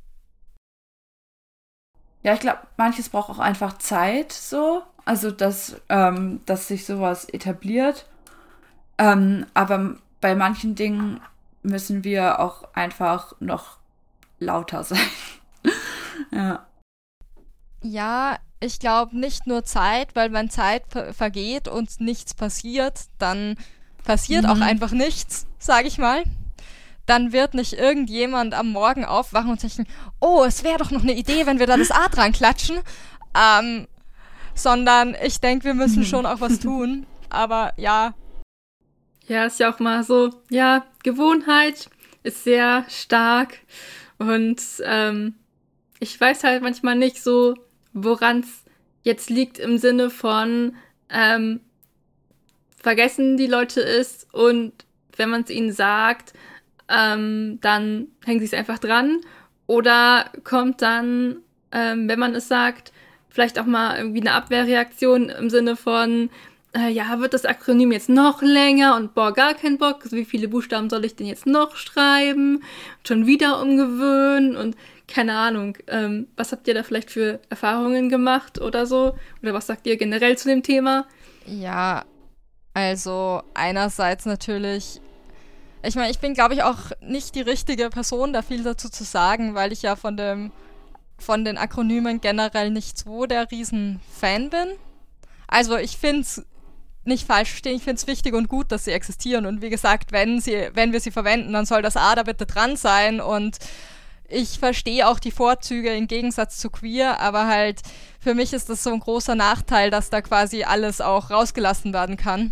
Ja, ich glaube, manches braucht auch einfach Zeit so, also dass, ähm, dass sich sowas etabliert. Ähm, aber bei manchen Dingen müssen wir auch einfach noch lauter sein. Ja. Ja, ich glaube nicht nur Zeit, weil wenn Zeit ver- vergeht und nichts passiert, dann passiert Mhm. auch einfach nichts, sage ich mal. Dann wird nicht irgendjemand am Morgen aufwachen und sagen, oh, es wäre doch noch eine Idee, wenn wir da das A dran klatschen. Ähm, sondern ich denke, wir müssen schon auch was tun. Aber ja. Ja, ist ja auch mal so, ja, Gewohnheit ist sehr stark und ähm, ich weiß halt manchmal nicht so, woran es jetzt liegt im Sinne von ähm, vergessen die Leute es und wenn man es ihnen sagt, ähm, dann hängen sie es einfach dran oder kommt dann, ähm, wenn man es sagt, vielleicht auch mal irgendwie eine Abwehrreaktion im Sinne von äh, ja, wird das Akronym jetzt noch länger und boah, gar kein Bock, also wie viele Buchstaben soll ich denn jetzt noch schreiben, schon wieder umgewöhnen und keine Ahnung, ähm, was habt ihr da vielleicht für Erfahrungen gemacht oder so? Oder was sagt ihr generell zu dem Thema? Ja, also einerseits natürlich, ich meine, ich bin, glaube ich, auch nicht die richtige Person, da viel dazu zu sagen, weil ich ja von dem, von den Akronymen generell nicht so der Riesen-Fan bin. Also ich finde es nicht falsch verstehen, ich finde es wichtig und gut, dass sie existieren und wie gesagt, wenn sie, wenn wir sie verwenden, dann soll das A da bitte dran sein und ich verstehe auch die Vorzüge im Gegensatz zu queer, aber halt für mich ist das so ein großer Nachteil, dass da quasi alles auch rausgelassen werden kann.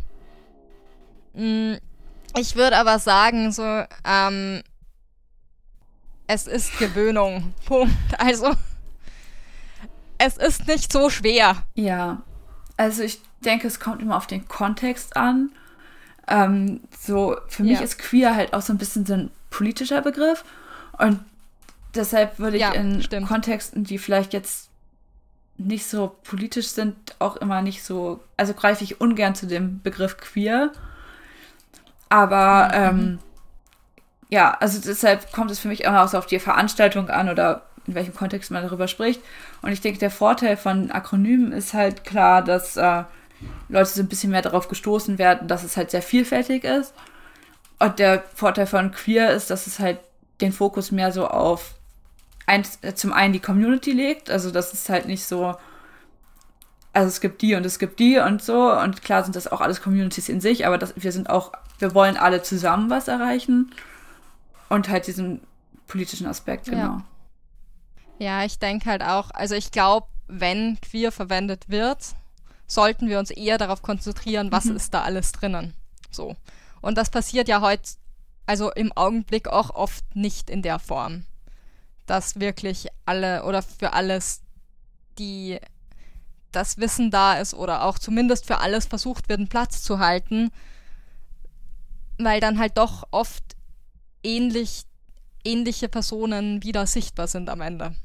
Ich würde aber sagen, so, ähm, es ist Gewöhnung. Punkt. Also, es ist nicht so schwer. Ja, also ich denke, es kommt immer auf den Kontext an. Ähm, so, für mich Ja. ist queer halt auch so ein bisschen so ein politischer Begriff und deshalb würde ich Ja, in stimmt. Kontexten, die vielleicht jetzt nicht so politisch sind, auch immer nicht so, also greife ich ungern zu dem Begriff queer. Aber ähm, ja, also deshalb kommt es für mich immer auch so auf die Veranstaltung an oder in welchem Kontext man darüber spricht. Und ich denke, der Vorteil von Akronymen ist halt klar, dass äh, Leute so ein bisschen mehr darauf gestoßen werden, dass es halt sehr vielfältig ist. Und der Vorteil von queer ist, dass es halt den Fokus mehr so auf ein, zum einen die Community legt, also das ist halt nicht so, also es gibt die und es gibt die und so, und klar sind das auch alles Communities in sich, aber das, wir sind auch, wir wollen alle zusammen was erreichen und halt diesen politischen Aspekt, genau. Ja, ja, ich denke halt auch, also ich glaube, wenn queer verwendet wird, sollten wir uns eher darauf konzentrieren, was mhm. ist da alles drinnen, so. Und das passiert ja heute, also im Augenblick auch oft nicht in der Form, dass wirklich alle oder für alles die das Wissen da ist oder auch zumindest für alles versucht wird, einen Platz zu halten, weil dann halt doch oft ähnlich, ähnliche Personen wieder sichtbar sind am Ende.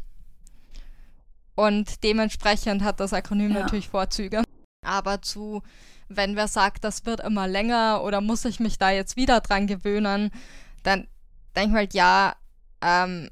Und dementsprechend hat das Akronym ja. natürlich Vorzüge. Aber zu, wenn wer sagt, das wird immer länger oder muss ich mich da jetzt wieder dran gewöhnen, dann denke ich halt, ja, ähm,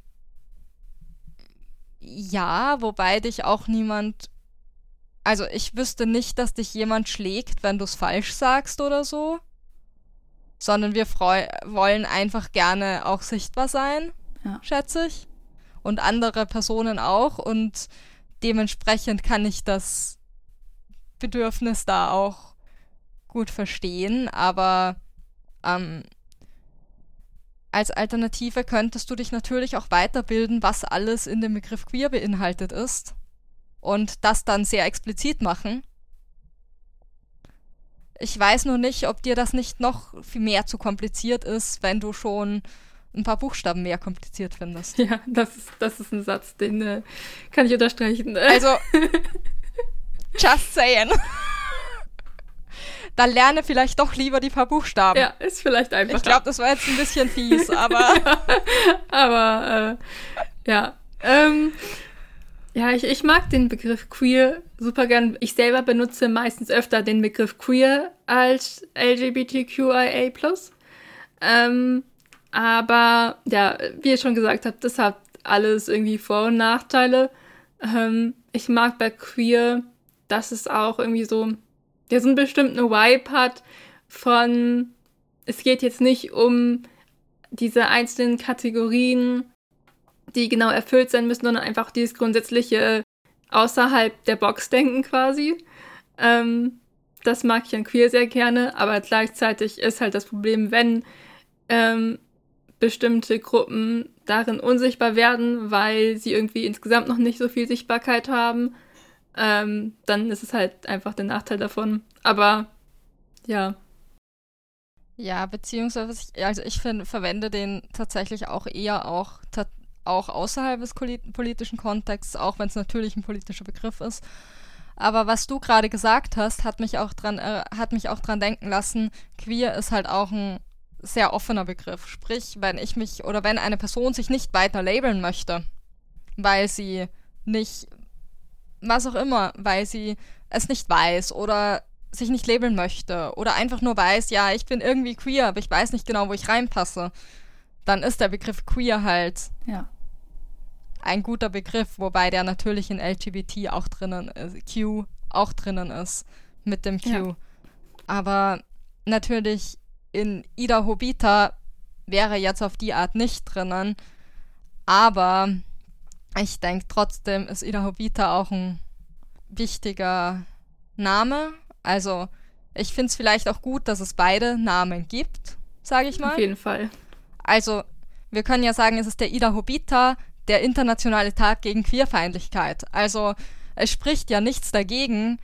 ja, wobei dich auch niemand, also ich wüsste nicht, dass dich jemand schlägt, wenn du es falsch sagst oder so, sondern wir freu- wollen einfach gerne auch sichtbar sein, ja. schätze ich, und andere Personen auch, und dementsprechend kann ich das Bedürfnis da auch gut verstehen, aber ähm, als Alternative könntest du dich natürlich auch weiterbilden, was alles in dem Begriff queer beinhaltet ist und das dann sehr explizit machen. Ich weiß nur nicht, ob dir das nicht noch viel mehr zu kompliziert ist, wenn du schon ein paar Buchstaben mehr kompliziert findest. Ja, das ist, das ist ein Satz, den äh, kann ich unterstreichen. Also, just saying. Dann lerne vielleicht doch lieber die paar Buchstaben. Ja, ist vielleicht einfacher. Ich glaube, das war jetzt ein bisschen fies, aber... ja, aber, äh, ja. Ähm, ja, ich, ich mag den Begriff queer super gern. Ich selber benutze meistens öfter den Begriff queer als L G B T Q I A plus. Ähm, aber, ja, wie ihr schon gesagt habt, das hat alles irgendwie Vor- und Nachteile. Ähm, ich mag bei queer, dass es auch irgendwie so... der so einen bestimmten Vibe hat von, es geht jetzt nicht um diese einzelnen Kategorien, die genau erfüllt sein müssen, sondern einfach dieses grundsätzliche außerhalb der Box denken quasi. Ähm, das mag ich an queer sehr gerne, aber gleichzeitig ist halt das Problem, wenn ähm, bestimmte Gruppen darin unsichtbar werden, weil sie irgendwie insgesamt noch nicht so viel Sichtbarkeit haben, Ähm, dann ist es halt einfach der Nachteil davon. Aber, ja. Ja, beziehungsweise, ich, also ich find, verwende den tatsächlich auch eher auch, ta- auch außerhalb des politischen Kontexts, auch wenn es natürlich ein politischer Begriff ist. Aber was du gerade gesagt hast, hat mich auch dran, äh, hat mich auch dran denken lassen, queer ist halt auch ein sehr offener Begriff. Sprich, wenn ich mich, oder wenn eine Person sich nicht weiter labeln möchte, weil sie nicht... was auch immer, weil sie es nicht weiß oder sich nicht labeln möchte oder einfach nur weiß, ja, ich bin irgendwie queer, aber ich weiß nicht genau, wo ich reinpasse, dann ist der Begriff queer halt ja. ein guter Begriff, wobei der natürlich in L G B T auch drinnen ist, Q auch drinnen ist, mit dem Q. Ja. Aber natürlich in Ida Hobita wäre jetzt auf die Art nicht drinnen, aber ich denke, trotzdem ist Ida Hobita auch ein wichtiger Name. Also, ich finde es vielleicht auch gut, dass es beide Namen gibt, sage ich mal. Auf jeden Fall. Also, wir können ja sagen, es ist der Ida Hobita, der internationale Tag gegen Queerfeindlichkeit. Also, es spricht ja nichts dagegen,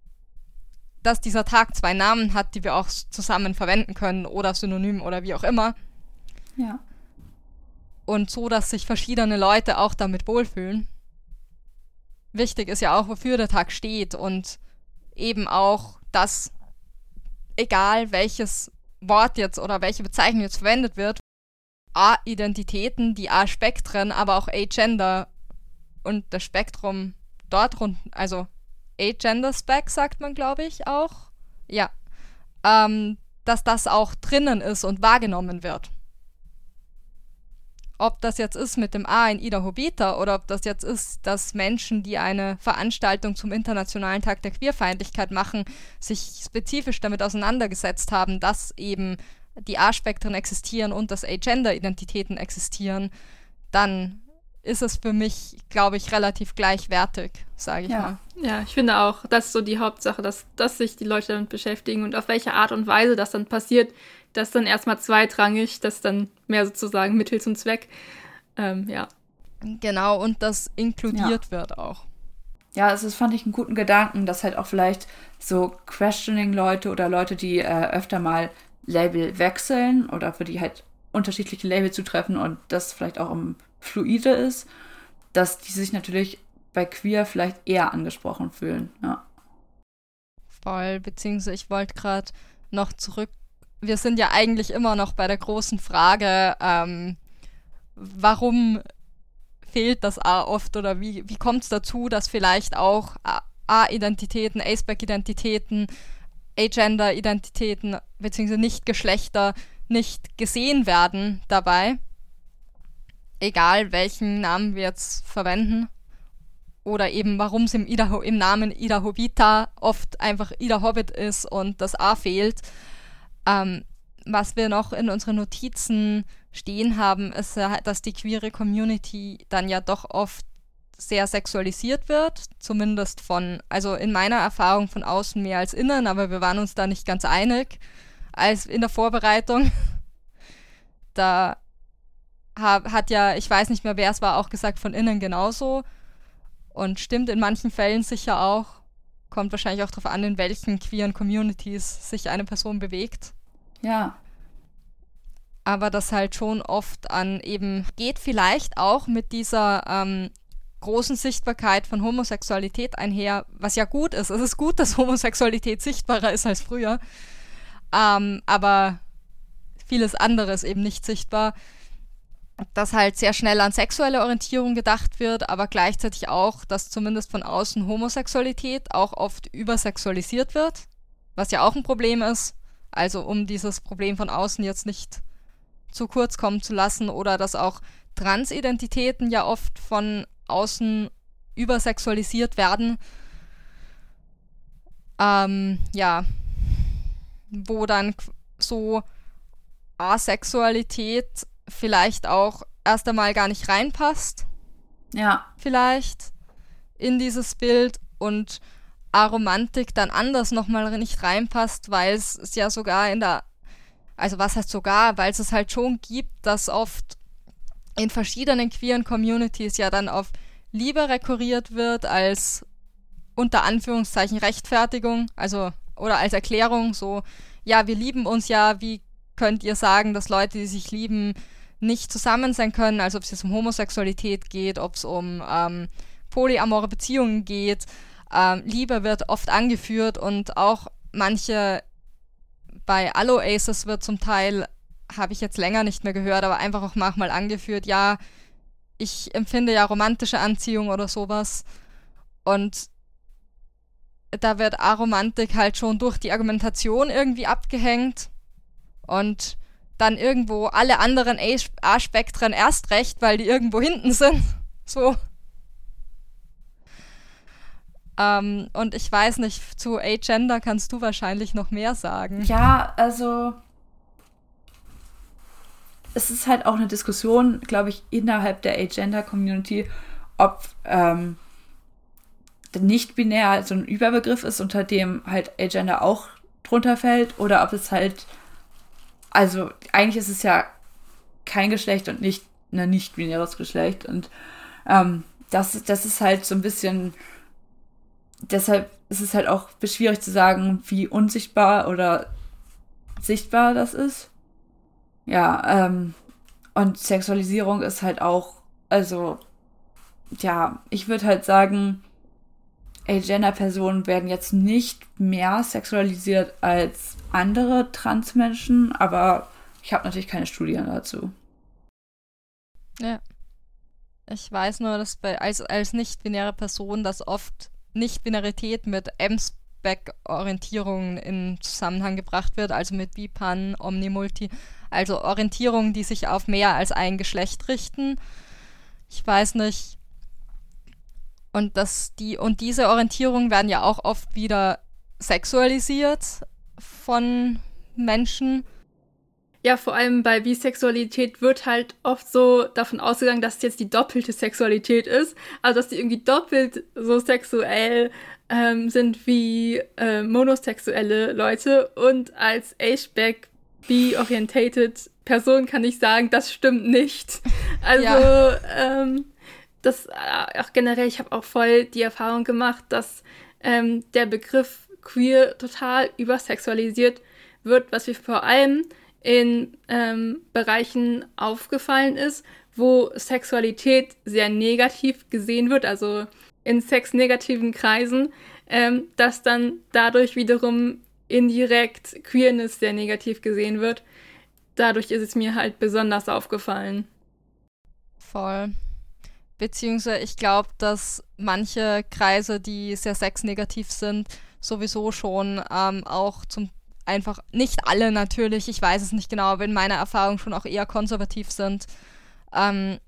dass dieser Tag zwei Namen hat, die wir auch zusammen verwenden können oder synonym oder wie auch immer. Ja. Und so, dass sich verschiedene Leute auch damit wohlfühlen. Wichtig ist ja auch, wofür der Tag steht und eben auch, dass egal welches Wort jetzt oder welche Bezeichnung jetzt verwendet wird, A-Identitäten, die A-Spektren, aber auch A-Gender und das Spektrum dort rund, also A-Gender-Spec sagt man, glaube ich, auch. Ja. Ähm, dass das auch drinnen ist und wahrgenommen wird. ob das jetzt ist mit dem A in Ida Hobita oder ob das jetzt ist, dass Menschen, die eine Veranstaltung zum Internationalen Tag der Queerfeindlichkeit machen, sich spezifisch damit auseinandergesetzt haben, dass eben die A-Spektren existieren und dass Agender-Identitäten existieren, dann ist es für mich, glaube ich, relativ gleichwertig, sage ich Ja. mal. Ja, ich finde auch, das ist so die Hauptsache, dass, dass sich die Leute damit beschäftigen und auf welche Art und Weise das dann passiert, das dann erstmal zweitrangig, das dann mehr sozusagen Mittel zum Zweck. Ähm, ja. Genau, und das inkludiert wird auch. Ja, also das fand ich einen guten Gedanken, dass halt auch vielleicht so Questioning-Leute oder Leute, die äh, öfter mal Label wechseln oder für die halt unterschiedliche Label zutreffen und das vielleicht auch im Fluide ist, dass die sich natürlich bei Queer vielleicht eher angesprochen fühlen. Ja. Voll, beziehungsweise ich wollte gerade noch zurück, wir sind ja eigentlich immer noch bei der großen Frage, ähm, warum fehlt das A oft oder wie, wie kommt es dazu, dass vielleicht auch A-Identitäten, A-Spec-Identitäten, Agender-Identitäten beziehungsweise Nicht-Geschlechter nicht gesehen werden dabei, egal welchen Namen wir jetzt verwenden. Oder eben, warum es im, Ida, im Namen Ida Hobita oft einfach Ida Hobbit ist und das A fehlt. Ähm, was wir noch in unseren Notizen stehen haben, ist, dass die queere Community dann ja doch oft sehr sexualisiert wird, zumindest von, also in meiner Erfahrung von außen mehr als innen, aber wir waren uns da nicht ganz einig als in der Vorbereitung. Da hat ja, ich weiß nicht mehr, wer es war, auch gesagt, von innen genauso. Und stimmt in manchen Fällen sicher auch. Kommt wahrscheinlich auch darauf an, in welchen queeren Communities sich eine Person bewegt. Ja. Aber das halt schon oft an eben, geht vielleicht auch mit dieser ähm, großen Sichtbarkeit von Homosexualität einher, was ja gut ist. Es ist gut, dass Homosexualität sichtbarer ist als früher. Ähm, aber vieles anderes eben nicht sichtbar. Dass halt sehr schnell an sexuelle Orientierung gedacht wird, aber gleichzeitig auch, dass zumindest von außen Homosexualität auch oft übersexualisiert wird, was ja auch ein Problem ist. Also um dieses Problem von außen jetzt nicht zu kurz kommen zu lassen, oder dass auch Transidentitäten ja oft von außen übersexualisiert werden. Ähm, ja, wo dann so Asexualität vielleicht auch erst einmal gar nicht reinpasst. Ja. Vielleicht in dieses Bild und Aromantik dann anders nochmal nicht reinpasst, weil es ja sogar in der, also was heißt sogar, weil es es halt schon gibt, dass oft in verschiedenen queeren Communities ja dann auf Liebe rekurriert wird als unter Anführungszeichen Rechtfertigung, also oder als Erklärung, so, ja, wir lieben uns ja, wie könnt ihr sagen, dass Leute, die sich lieben, nicht zusammen sein können, also ob es jetzt um Homosexualität geht, ob es um ähm, polyamore Beziehungen geht. Ähm, Liebe wird oft angeführt und auch manche, bei Allo-Aces wird zum Teil, habe ich jetzt länger nicht mehr gehört, aber einfach auch manchmal angeführt, ja, ich empfinde ja romantische Anziehung oder sowas. Und da wird Aromantik halt schon durch die Argumentation irgendwie abgehängt und dann irgendwo alle anderen A-Spektren erst recht, weil die irgendwo hinten sind. So. Ähm, und ich weiß nicht, zu Agender kannst du wahrscheinlich noch mehr sagen. Ja, also es ist halt auch eine Diskussion, glaube ich, innerhalb der Agender-Community, ob ähm, nicht-binär so ein Überbegriff ist, unter dem halt Agender auch drunter fällt, oder ob es halt, also eigentlich ist es ja kein Geschlecht und nicht ein nicht-binäres Geschlecht, und ähm, das, das ist halt so ein bisschen, deshalb ist es halt auch schwierig zu sagen, wie unsichtbar oder sichtbar das ist. Ja, ähm, und Sexualisierung ist halt auch, also, ja, ich würde halt sagen, Agender-Personen werden jetzt nicht mehr sexualisiert als andere Transmenschen, aber ich habe natürlich keine Studien dazu. Ja. Ich weiß nur, dass bei, als, als nicht-binäre Person, dass oft Nicht-Binarität mit A-Spec-Orientierungen in Zusammenhang gebracht wird, also mit Bi-Pan, Omni-Multi, also Orientierungen, die sich auf mehr als ein Geschlecht richten. Ich weiß nicht. Und, das, die, und diese Orientierungen werden ja auch oft wieder sexualisiert von Menschen. Ja, vor allem bei Bisexualität wird halt oft so davon ausgegangen, dass es jetzt die doppelte Sexualität ist. Also, dass die irgendwie doppelt so sexuell ähm, sind wie äh, monosexuelle Leute. Und als A-Spec, bi-orientated Person kann ich sagen, das stimmt nicht. Also, ja. ähm, das äh, auch generell, ich habe auch voll die Erfahrung gemacht, dass ähm, der Begriff queer total übersexualisiert wird, was wir vor allem in ähm, Bereichen aufgefallen ist, wo Sexualität sehr negativ gesehen wird, also in sexnegativen Kreisen, ähm, dass dann dadurch wiederum indirekt Queerness sehr negativ gesehen wird. Dadurch ist es mir halt besonders aufgefallen. Voll. Beziehungsweise ich glaube, dass manche Kreise, die sehr sexnegativ sind, sowieso schon ähm, auch zum einfach, nicht alle natürlich, ich weiß es nicht genau, aber in meiner Erfahrung schon auch eher konservativ sind. Ähm,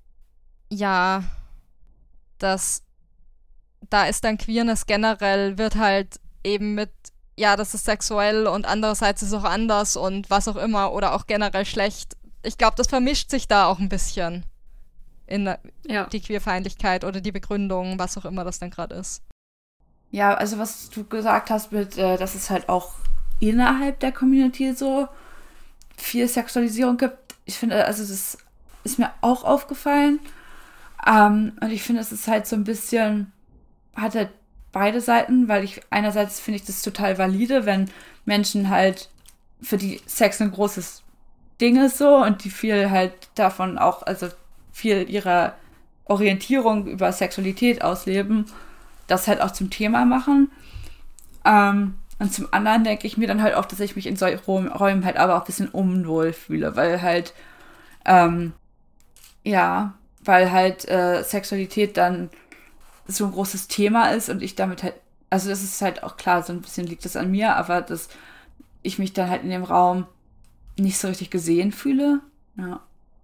ja, das, da ist dann Queerness generell, wird halt eben mit, ja, das ist sexuell und andererseits ist es auch anders und was auch immer oder auch generell schlecht. Ich glaube, das vermischt sich da auch ein bisschen in ja. die Queerfeindlichkeit oder die Begründung, was auch immer das dann gerade ist. Ja, also was du gesagt hast mit, äh, dass es halt auch innerhalb der Community so viel Sexualisierung gibt. Ich finde, also das ist mir auch aufgefallen. Ähm, und ich finde, es ist halt so ein bisschen, hat halt beide Seiten, weil ich einerseits finde ich das total valide, wenn Menschen halt, für die Sex ein großes Ding ist so und die viel halt davon auch, also viel ihrer Orientierung über Sexualität ausleben, das halt auch zum Thema machen. Ähm, Und zum anderen denke ich mir dann halt auch, dass ich mich in solchen Räumen halt aber auch ein bisschen unwohl fühle, weil halt, ähm, ja, weil halt äh, Sexualität dann so ein großes Thema ist und ich damit halt, also das ist halt auch klar, so ein bisschen liegt das an mir, aber dass ich mich dann halt in dem Raum nicht so richtig gesehen fühle, ja.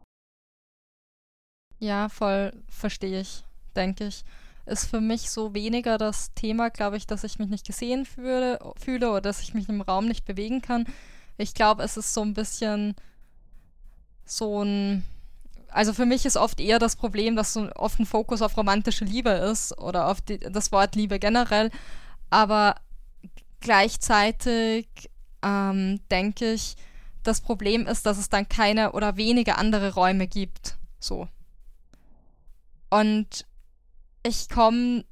Ja, voll verstehe ich, denke ich. Ist für mich so weniger das Thema, glaube ich, dass ich mich nicht gesehen fühle, fühle oder dass ich mich im Raum nicht bewegen kann. Ich glaube, es ist so ein bisschen so ein, also für mich ist oft eher das Problem, dass so oft ein Fokus auf romantische Liebe ist oder auf die, das Wort Liebe generell, aber gleichzeitig ähm, denke ich, das Problem ist, dass es dann keine oder wenige andere Räume gibt, so. Und ich komme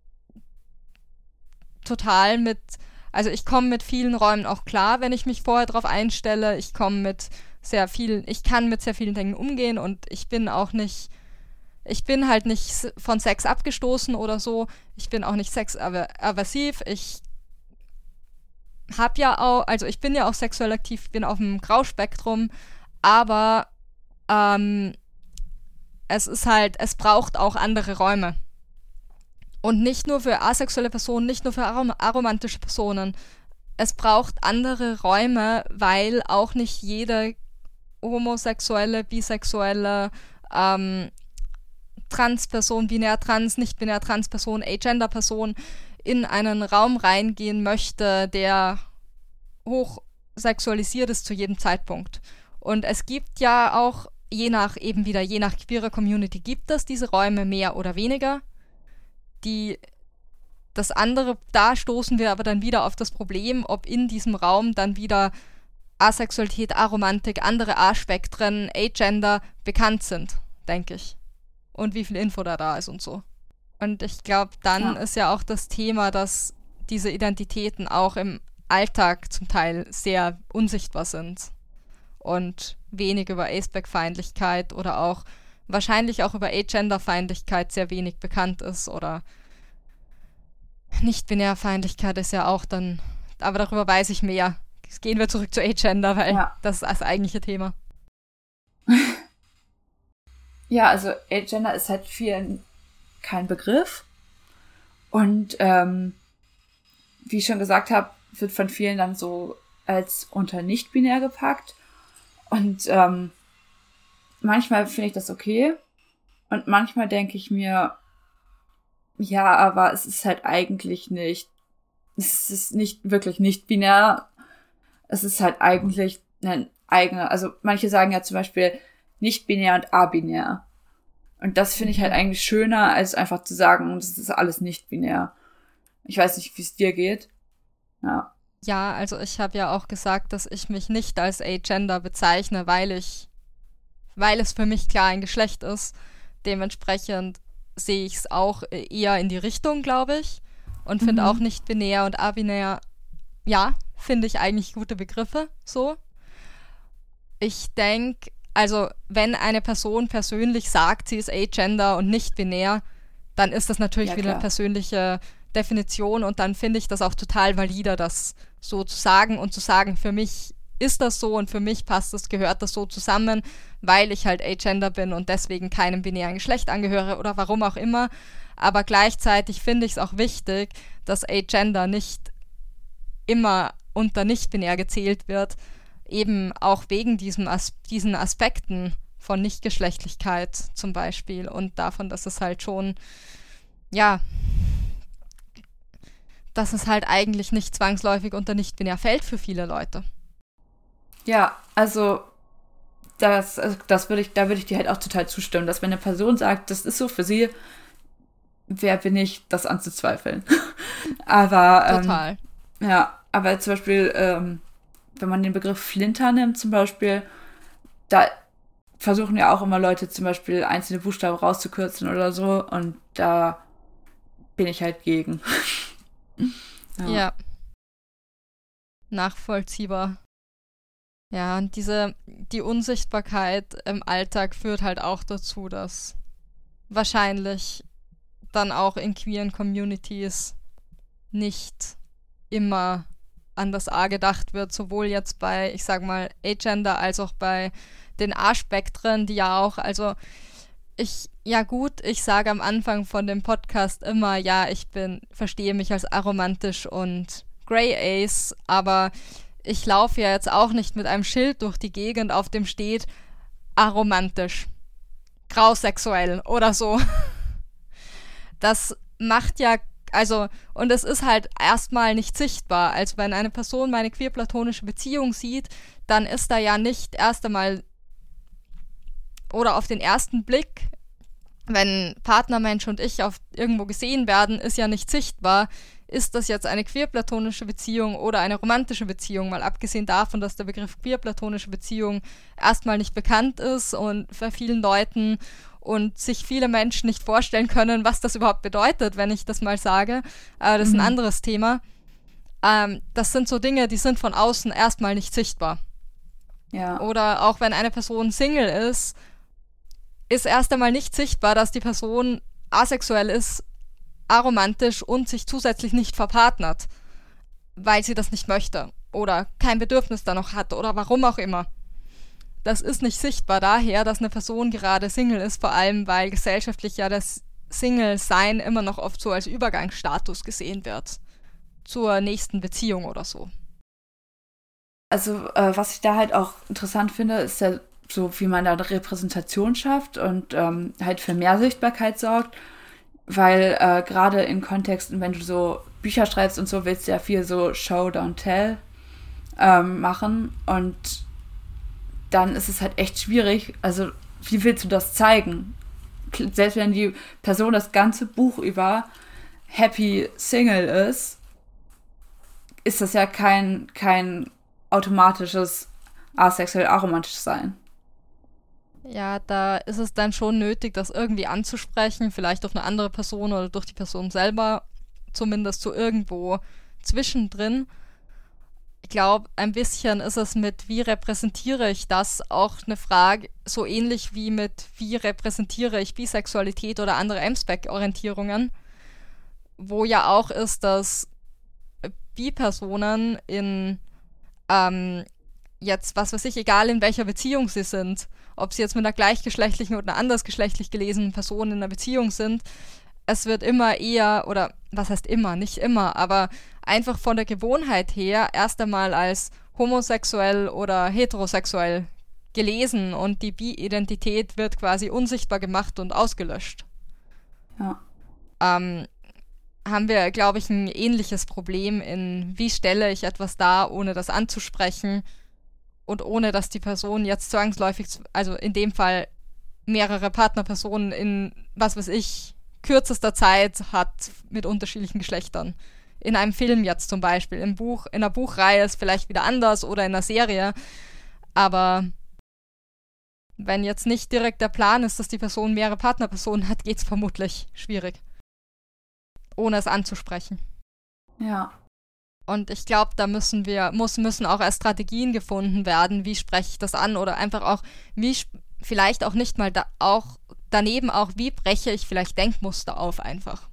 total mit, also ich komme mit vielen Räumen auch klar, wenn ich mich vorher drauf einstelle. Ich komme mit sehr vielen, ich kann mit sehr vielen Dingen umgehen und ich bin auch nicht, ich bin halt nicht von Sex abgestoßen oder so. Ich bin auch nicht sexaversiv. Ich habe ja auch, also ich bin ja auch sexuell aktiv, bin auf dem Grauspektrum, aber ähm, es ist halt, es braucht auch andere Räume. Und nicht nur für asexuelle Personen, nicht nur für arom- aromantische Personen. Es braucht andere Räume, weil auch nicht jede homosexuelle, bisexuelle, ähm, Transperson, binär-trans, nicht-binär-trans-Person, agender-Person in einen Raum reingehen möchte, der hochsexualisiert ist zu jedem Zeitpunkt. Und es gibt ja auch, je nach, eben wieder, je nach queerer Community gibt es diese Räume mehr oder weniger. Die, das andere, da stoßen wir aber dann wieder auf das Problem, ob in diesem Raum dann wieder Asexualität, Aromantik, andere A-Spektren, Agender bekannt sind, denke ich. Und wie viel Info da da ist und so. Und ich glaube, dann ja. ist ja auch das Thema, dass diese Identitäten auch im Alltag zum Teil sehr unsichtbar sind und wenig über A-Spec-Feindlichkeit oder auch wahrscheinlich auch über Agender-Feindlichkeit sehr wenig bekannt ist oder Nicht-Binär-Feindlichkeit ist ja auch dann, aber darüber weiß ich mehr. Jetzt gehen wir zurück zu Agender, weil ja. das ist das eigentliche Thema. Ja, also Agender ist halt vielen kein Begriff und ähm, wie ich schon gesagt habe, wird von vielen dann so als unter nicht-binär gepackt. Und ähm, manchmal finde ich das okay. Und manchmal denke ich mir, ja, aber es ist halt eigentlich nicht, es ist nicht wirklich nicht-binär. Es ist halt eigentlich ein eigener, also manche sagen ja zum Beispiel nicht-binär und abinär. Und das finde ich halt eigentlich schöner, als einfach zu sagen, das ist alles nicht-binär. Ich weiß nicht, wie es dir geht. Ja. Ja, also ich habe ja auch gesagt, dass ich mich nicht als Agender bezeichne, weil ich, weil es für mich klar ein Geschlecht ist. Dementsprechend sehe ich es auch eher in die Richtung, glaube ich. Und finde Mhm. auch nicht binär und abinär, ja, finde ich eigentlich gute Begriffe, so. Ich denke, also wenn eine Person persönlich sagt, sie ist Agender und nicht binär, dann ist das natürlich Ja, wieder eine klar. persönliche Definition und dann finde ich das auch total valide, das so zu sagen und zu sagen, für mich ist das so und für mich passt das, gehört das so zusammen, weil ich halt Agender bin und deswegen keinem binären Geschlecht angehöre oder warum auch immer. Aber gleichzeitig finde ich es auch wichtig, dass Agender nicht immer unter nicht-binär gezählt wird, eben auch wegen diesem As- diesen Aspekten von Nichtgeschlechtlichkeit zum Beispiel und davon, dass es halt schon, ja, dass es halt eigentlich nicht zwangsläufig unter nicht-binär fällt für viele Leute. Ja, also das, also das würde ich, da würde ich dir halt auch total zustimmen, dass wenn eine Person sagt, das ist so für sie, wer bin ich, das anzuzweifeln. aber ähm, Total. ja, aber zum Beispiel, ähm, wenn man den Begriff Flinter nimmt zum Beispiel, da versuchen ja auch immer Leute zum Beispiel einzelne Buchstaben rauszukürzen oder so und da bin ich halt gegen. Ja. Nachvollziehbar. Ja, und diese, die Unsichtbarkeit im Alltag führt halt auch dazu, dass wahrscheinlich dann auch in queeren Communities nicht immer an das A gedacht wird, sowohl jetzt bei, ich sag mal, Agender als auch bei den A-Spektren, die ja auch, also ich, ja gut, ich sage am Anfang von dem Podcast immer, ja, ich bin, verstehe mich als aromantisch und Grey Ace, aber ich laufe ja jetzt auch nicht mit einem Schild durch die Gegend, auf dem steht aromantisch, grausexuell oder so. Das macht ja, also, und es ist halt erstmal nicht sichtbar. Also wenn eine Person meine queer-platonische Beziehung sieht, dann ist da ja nicht erst einmal oder auf den ersten Blick, wenn Partnermensch und ich auf irgendwo gesehen werden, ist ja nicht sichtbar, ist das jetzt eine queer-platonische Beziehung oder eine romantische Beziehung, mal abgesehen davon, dass der Begriff queer-platonische Beziehung erstmal nicht bekannt ist und bei vielen Leuten und sich viele Menschen nicht vorstellen können, was das überhaupt bedeutet, wenn ich das mal sage. Aber das ist ein Mhm. anderes Thema. Ähm, das sind so Dinge, die sind von außen erstmal nicht sichtbar. Ja. Oder auch wenn eine Person Single ist, ist erst einmal nicht sichtbar, dass die Person asexuell ist, aromantisch und sich zusätzlich nicht verpartnert, weil sie das nicht möchte oder kein Bedürfnis da noch hat oder warum auch immer. Das ist nicht sichtbar daher, dass eine Person gerade Single ist, vor allem weil gesellschaftlich ja das Single-Sein immer noch oft so als Übergangsstatus gesehen wird zur nächsten Beziehung oder so. Also, äh, was ich da halt auch interessant finde, ist ja so, wie man da eine Repräsentation schafft und ähm, halt für mehr Sichtbarkeit sorgt, weil äh, gerade in Kontexten, wenn du so Bücher schreibst und so, willst du ja viel so Show, Don't Tell ähm, machen und dann ist es halt echt schwierig, also wie willst du das zeigen? Selbst wenn die Person das ganze Buch über happy Single ist, ist das ja kein, kein automatisches asexuell aromantisch sein. Ja, da ist es dann schon nötig, das irgendwie anzusprechen, vielleicht auf eine andere Person oder durch die Person selber, zumindest so irgendwo zwischendrin. Ich glaube, ein bisschen ist es mit, wie repräsentiere ich das, auch eine Frage, so ähnlich wie mit, wie repräsentiere ich Bisexualität oder andere M-Spec-Orientierungen, wo ja auch ist, dass Bi-Personen in ähm, jetzt, was weiß ich, egal in welcher Beziehung sie sind, ob sie jetzt mit einer gleichgeschlechtlichen oder einer andersgeschlechtlich gelesenen Person in einer Beziehung sind, es wird immer eher, oder was heißt immer, nicht immer, aber einfach von der Gewohnheit her erst einmal als homosexuell oder heterosexuell gelesen und die Bi-Identität wird quasi unsichtbar gemacht und ausgelöscht. Ja. Ähm, haben wir, glaube ich, ein ähnliches Problem in, wie stelle ich etwas dar, ohne das anzusprechen und ohne, dass die Person jetzt zwangsläufig, also in dem Fall mehrere Partnerpersonen in, was weiß ich, kürzester Zeit hat mit unterschiedlichen Geschlechtern. In einem Film jetzt zum Beispiel, im Buch, in einer Buchreihe ist vielleicht wieder anders oder in einer Serie, aber wenn jetzt nicht direkt der Plan ist, dass die Person mehrere Partnerpersonen hat, geht's vermutlich schwierig, ohne es anzusprechen. Ja. Und ich glaube, da müssen wir, muss, müssen auch erst Strategien gefunden werden, wie spreche ich das an oder einfach auch, wie sp- vielleicht auch nicht mal da, auch daneben auch, wie breche ich vielleicht Denkmuster auf einfach.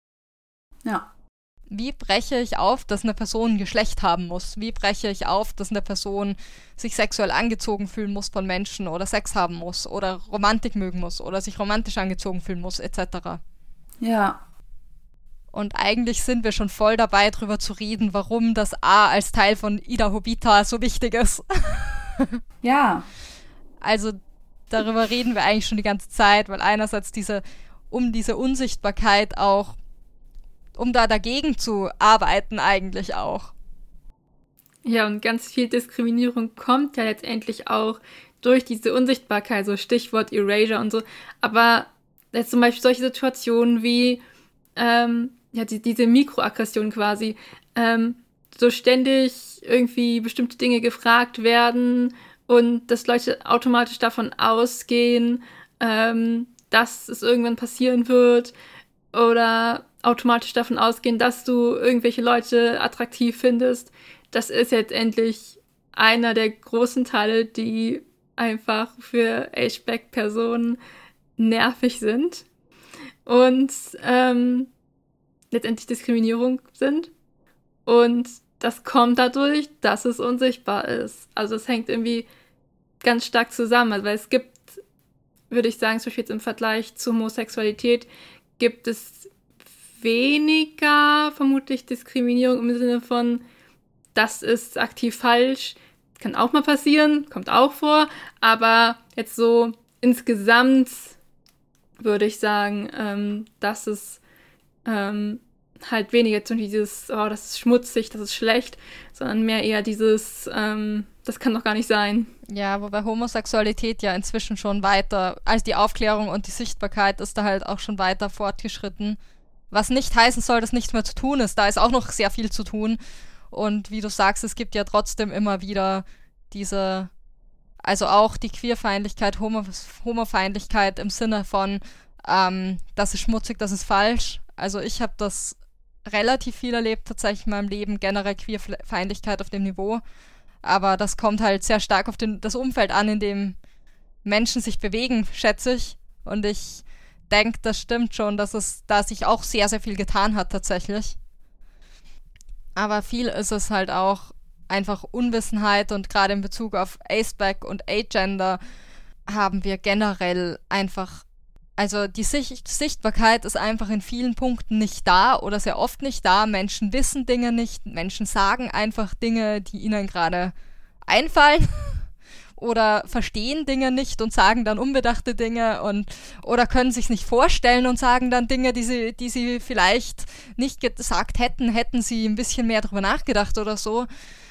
Ja. Wie breche ich auf, dass eine Person ein Geschlecht haben muss? Wie breche ich auf, dass eine Person sich sexuell angezogen fühlen muss von Menschen oder Sex haben muss oder Romantik mögen muss oder sich romantisch angezogen fühlen muss, et cetera. Ja. Und eigentlich sind wir schon voll dabei, drüber zu reden, warum das A als Teil von Ida Hobita so wichtig ist. Ja. Also darüber reden wir eigentlich schon die ganze Zeit, weil einerseits diese, um diese Unsichtbarkeit auch, um da dagegen zu arbeiten eigentlich auch. Ja, und ganz viel Diskriminierung kommt ja letztendlich auch durch diese Unsichtbarkeit, so Stichwort Erasure und so. Aber jetzt zum Beispiel solche Situationen wie ähm, ja, die, diese Mikroaggression quasi, ähm, so ständig irgendwie bestimmte Dinge gefragt werden und dass Leute automatisch davon ausgehen, ähm, dass es irgendwann passieren wird oder automatisch davon ausgehen, dass du irgendwelche Leute attraktiv findest. Das ist letztendlich einer der großen Teile, die einfach für H-Back-Personen nervig sind und ähm, letztendlich Diskriminierung sind. Und das kommt dadurch, dass es unsichtbar ist. Also es hängt irgendwie ganz stark zusammen. Also, weil es gibt, würde ich sagen, zum Beispiel jetzt im Vergleich zur Homosexualität, gibt es weniger vermutlich Diskriminierung im Sinne von, das ist aktiv falsch, kann auch mal passieren, kommt auch vor, aber jetzt so insgesamt würde ich sagen, ähm, dass es ähm, halt weniger zum Beispiel dieses, oh, das ist schmutzig, das ist schlecht, sondern mehr eher dieses, ähm, das kann doch gar nicht sein. Ja, wobei Homosexualität ja inzwischen schon weiter, also die Aufklärung und die Sichtbarkeit ist da halt auch schon weiter fortgeschritten. Was nicht heißen soll, dass nichts mehr zu tun ist. Da ist auch noch sehr viel zu tun. Und wie du sagst, es gibt ja trotzdem immer wieder diese, also auch die Queerfeindlichkeit, Homo, Homofeindlichkeit im Sinne von, ähm, das ist schmutzig, das ist falsch. Also ich habe das relativ viel erlebt tatsächlich in meinem Leben, generell Queerfeindlichkeit auf dem Niveau. Aber das kommt halt sehr stark auf den, das Umfeld an, in dem Menschen sich bewegen, schätze ich. Und ich denke, das stimmt schon, dass es da sich auch sehr, sehr viel getan hat tatsächlich. Aber viel ist es halt auch einfach Unwissenheit und gerade in Bezug auf Aceback und Agender haben wir generell einfach, also die Sicht- Sichtbarkeit ist einfach in vielen Punkten nicht da oder sehr oft nicht da. Menschen wissen Dinge nicht, Menschen sagen einfach Dinge, die ihnen gerade einfallen oder verstehen Dinge nicht und sagen dann unbedachte Dinge und oder können sich nicht vorstellen und sagen dann Dinge, die sie, die sie vielleicht nicht gesagt hätten, hätten sie ein bisschen mehr drüber nachgedacht oder so.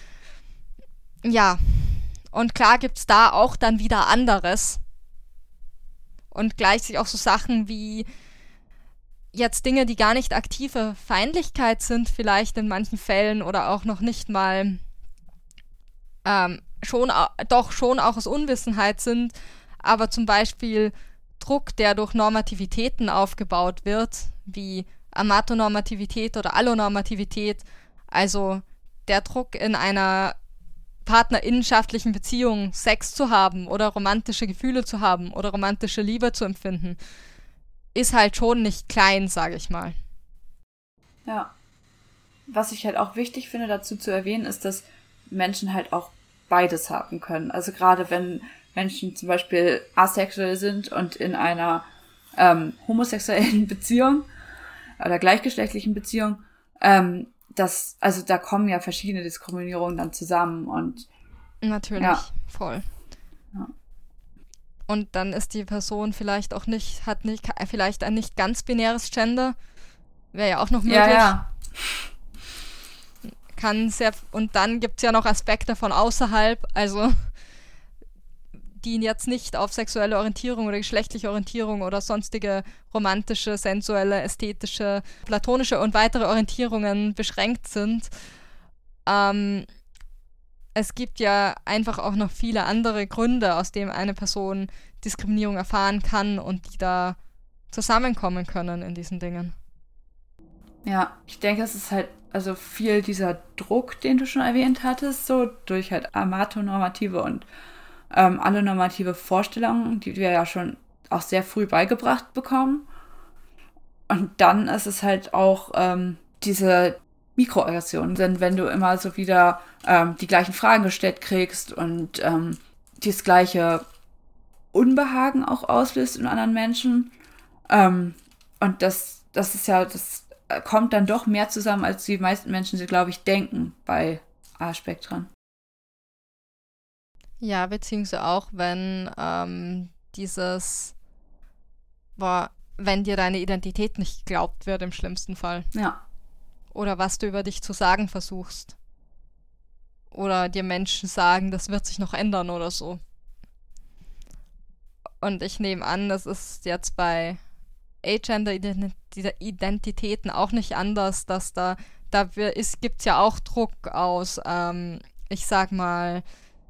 Ja, und klar gibt's da auch dann wieder anderes. Und gleichzeitig auch so Sachen wie jetzt Dinge, die gar nicht aktive Feindlichkeit sind, vielleicht in manchen Fällen oder auch noch nicht mal ähm, schon, doch schon auch aus Unwissenheit sind, aber zum Beispiel Druck, der durch Normativitäten aufgebaut wird, wie Amatonormativität oder Allonormativität, also der Druck in einer partnerinnenschaftlichen Beziehung Sex zu haben oder romantische Gefühle zu haben oder romantische Liebe zu empfinden, ist halt schon nicht klein, sage ich mal. Ja. Was ich halt auch wichtig finde, dazu zu erwähnen, ist, dass Menschen halt auch beides haben können. Also gerade wenn Menschen zum Beispiel asexuell sind und in einer ähm, homosexuellen Beziehung oder gleichgeschlechtlichen Beziehungen, ähm, das, also da kommen ja verschiedene Diskriminierungen dann zusammen und Natürlich, ja. voll. Ja. Und dann ist die Person vielleicht auch nicht, hat nicht, vielleicht ein nicht ganz binäres Gender. Wäre ja auch noch möglich. Ja, ja. Kann sehr, und dann gibt es ja noch Aspekte von außerhalb, also die jetzt nicht auf sexuelle Orientierung oder geschlechtliche Orientierung oder sonstige romantische, sensuelle, ästhetische, platonische und weitere Orientierungen beschränkt sind. Ähm, es gibt ja einfach auch noch viele andere Gründe, aus denen eine Person Diskriminierung erfahren kann und die da zusammenkommen können in diesen Dingen. Ja, ich denke, es ist halt also viel dieser Druck, den du schon erwähnt hattest, so durch halt amatonormative und ähm, alle normative Vorstellungen, die wir ja schon auch sehr früh beigebracht bekommen. Und dann ist es halt auch ähm, diese Mikroaggressionen, denn wenn du immer so wieder ähm, die gleichen Fragen gestellt kriegst und ähm, dieses gleiche Unbehagen auch auslöst in anderen Menschen. Ähm, und das, das ist ja, das kommt dann doch mehr zusammen, als die meisten Menschen, sie, glaube ich, denken bei A-Spektren. Ja, beziehungsweise auch, wenn ähm, dieses, boah, wenn dir deine Identität nicht geglaubt wird im schlimmsten Fall. Ja. Oder was du über dich zu sagen versuchst. Oder dir Menschen sagen, das wird sich noch ändern oder so. Und ich nehme an, das ist jetzt bei Agender-Identitäten auch nicht anders, dass da, da gibt es ja auch Druck aus, ähm, ich sag mal,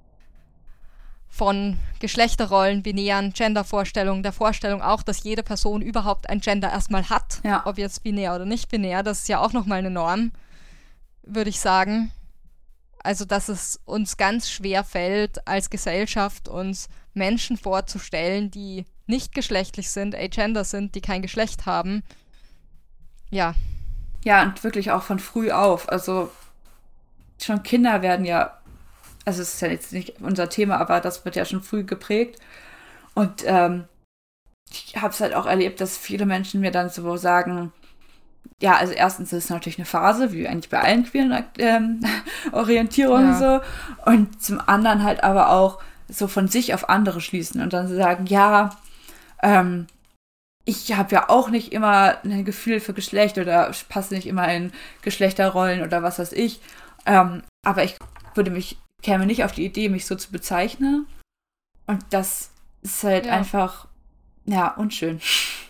von Geschlechterrollen, binären Gendervorstellungen, der Vorstellung auch, dass jede Person überhaupt ein Gender erstmal hat, ja. Ob jetzt binär oder nicht binär, das ist ja auch nochmal eine Norm, würde ich sagen. Also, dass es uns ganz schwer fällt, als Gesellschaft uns Menschen vorzustellen, die nicht geschlechtlich sind, agender sind, die kein Geschlecht haben. Ja. Ja, und wirklich auch von früh auf. Also schon Kinder werden ja, also es ist ja jetzt nicht unser Thema, aber das wird ja schon früh geprägt. Und ähm, ich habe es halt auch erlebt, dass viele Menschen mir dann so sagen, ja, also erstens ist es natürlich eine Phase, wie eigentlich bei allen queeren ähm, Orientierungen ja. so. Und zum anderen halt aber auch so von sich auf andere schließen und dann sagen, ja, ähm, ich habe ja auch nicht immer ein Gefühl für Geschlecht oder passe nicht immer in Geschlechterrollen oder was weiß ich. Ähm, aber ich würde mich, käme nicht auf die Idee, mich so zu bezeichnen. Und das ist halt ja. einfach, ja, unschön.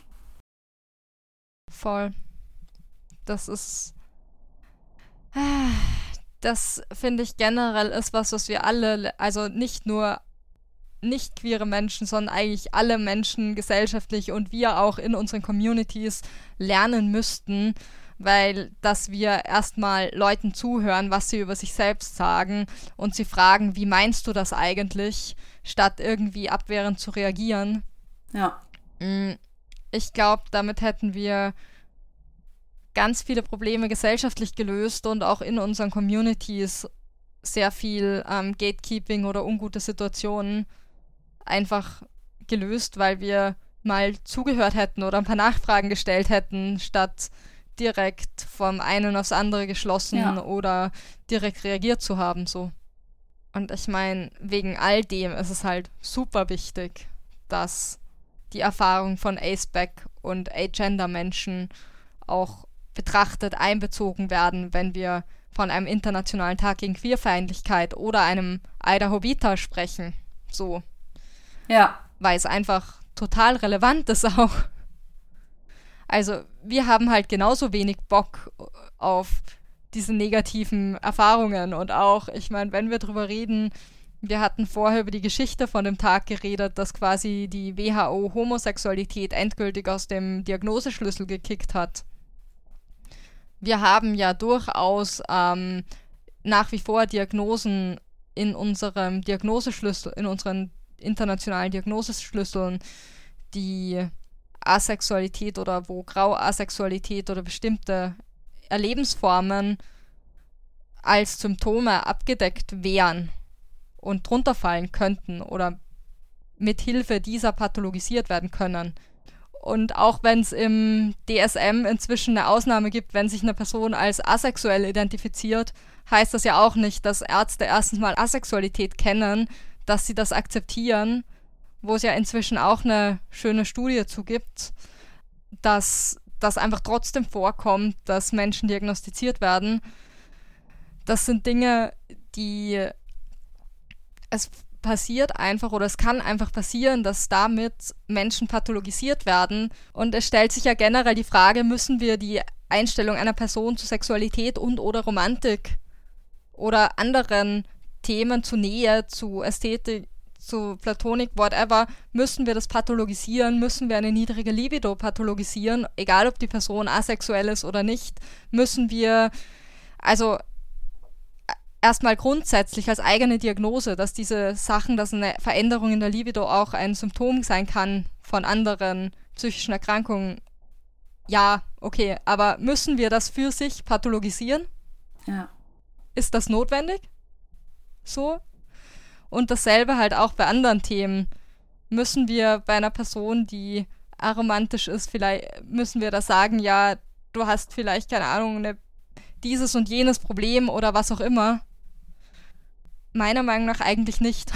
Voll. Das ist, das finde ich generell ist was, was wir alle, also nicht nur nicht queere Menschen, sondern eigentlich alle Menschen gesellschaftlich und wir auch in unseren Communities lernen müssten, weil dass wir erstmal Leuten zuhören, was sie über sich selbst sagen und sie fragen, wie meinst du das eigentlich, statt irgendwie abwehrend zu reagieren. Ja. Ich glaube, damit hätten wir ganz viele Probleme gesellschaftlich gelöst und auch in unseren Communities sehr viel ähm, Gatekeeping oder ungute Situationen einfach gelöst, weil wir mal zugehört hätten oder ein paar Nachfragen gestellt hätten, statt direkt vom einen aufs andere geschlossen ja. oder direkt reagiert zu haben. So. Und ich meine, wegen all dem ist es halt super wichtig, dass die Erfahrung von A-Spec und Agender-Menschen auch betrachtet, einbezogen werden, wenn wir von einem internationalen Tag gegen Queerfeindlichkeit oder einem Idaho Vita sprechen. So. Ja. Weil es einfach total relevant ist auch. Also wir haben halt genauso wenig Bock auf diese negativen Erfahrungen und auch, ich meine, wenn wir drüber reden, wir hatten vorher über die Geschichte von dem Tag geredet, dass quasi die W H O Homosexualität endgültig aus dem Diagnoseschlüssel gekickt hat. Wir haben ja durchaus ähm, nach wie vor Diagnosen in unserem Diagnoseschlüssel, in unseren internationalen Diagnoseschlüsseln, die Asexualität oder wo Grauasexualität oder bestimmte Erlebensformen als Symptome abgedeckt wären und drunter fallen könnten oder mit Hilfe dieser pathologisiert werden können. Und auch wenn es im D S M inzwischen eine Ausnahme gibt, wenn sich eine Person als asexuell identifiziert, heißt das ja auch nicht, dass Ärzte erstens mal Asexualität kennen, dass sie das akzeptieren, wo es ja inzwischen auch eine schöne Studie zu gibt, dass das einfach trotzdem vorkommt, dass Menschen diagnostiziert werden. Das sind Dinge, die es passiert einfach oder es kann einfach passieren, dass damit Menschen pathologisiert werden. Und es stellt sich ja generell die Frage, müssen wir die Einstellung einer Person zu Sexualität und oder Romantik oder anderen Themen zu Nähe, zu Ästhetik, zu Platonik, whatever, müssen wir das pathologisieren, müssen wir eine niedrige Libido pathologisieren, egal ob die Person asexuell ist oder nicht, müssen wir, also erstmal grundsätzlich als eigene Diagnose, dass diese Sachen, dass eine Veränderung in der Libido auch ein Symptom sein kann von anderen psychischen Erkrankungen. Ja, okay, aber müssen wir das für sich pathologisieren? Ja. Ist das notwendig? So? Und dasselbe halt auch bei anderen Themen. Müssen wir bei einer Person, die aromantisch ist, vielleicht müssen wir da sagen, ja, du hast vielleicht, keine Ahnung, eine, dieses und jenes Problem oder was auch immer. Meiner Meinung nach eigentlich nicht.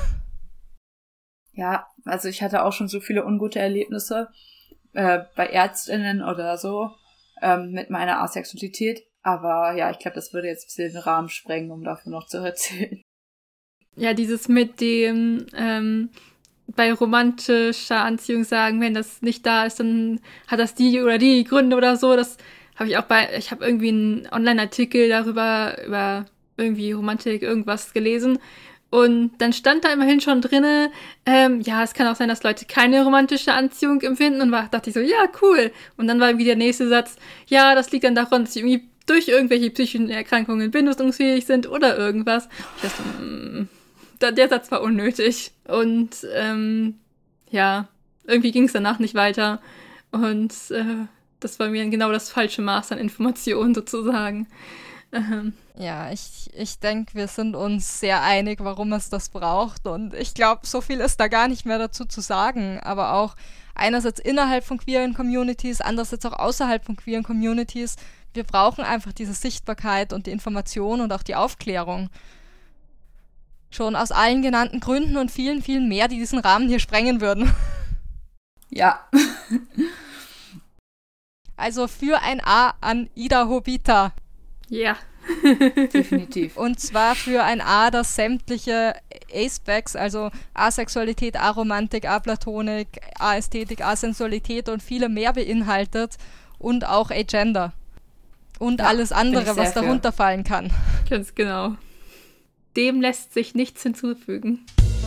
Ja, also ich hatte auch schon so viele ungute Erlebnisse äh, bei ÄrztInnen oder so ähm, mit meiner Asexualität. Aber ja, ich glaube, das würde jetzt ein bisschen den Rahmen sprengen, um dafür noch zu erzählen. Ja, dieses mit dem ähm, bei romantischer Anziehung sagen, wenn das nicht da ist, dann hat das die oder die Gründe oder so. Das habe ich auch bei, ich habe irgendwie einen Online-Artikel darüber, über irgendwie Romantik, irgendwas gelesen. Und dann stand da immerhin schon drinne, ähm, ja, es kann auch sein, dass Leute keine romantische Anziehung empfinden. Und war, dachte ich so, ja, cool. Und dann war irgendwie der nächste Satz, ja, das liegt dann daran, dass sie irgendwie durch irgendwelche psychischen Erkrankungen bindungsunfähig sind oder irgendwas. Ich dachte, mh, der Satz war unnötig. Und ähm, ja, irgendwie ging es danach nicht weiter. Und äh, das war mir genau das falsche Maß an Information sozusagen. Ähm. Ja, ich, ich denke, wir sind uns sehr einig, warum es das braucht. Und ich glaube, so viel ist da gar nicht mehr dazu zu sagen. Aber auch einerseits innerhalb von queeren Communities, andererseits auch außerhalb von queeren Communities. Wir brauchen einfach diese Sichtbarkeit und die Information und auch die Aufklärung. Schon aus allen genannten Gründen und vielen, vielen mehr, die diesen Rahmen hier sprengen würden. Ja. Also für ein A an Ida Hobita. Ja. Definitiv. Und zwar für ein A, das sämtliche A-Specs, also Asexualität, Aromantik, Aplatonik, Aästhetik, Asensualität und viele mehr beinhaltet und auch Agender. Und ja, alles andere, was darunter für. fallen kann. Ganz genau. Dem lässt sich nichts hinzufügen.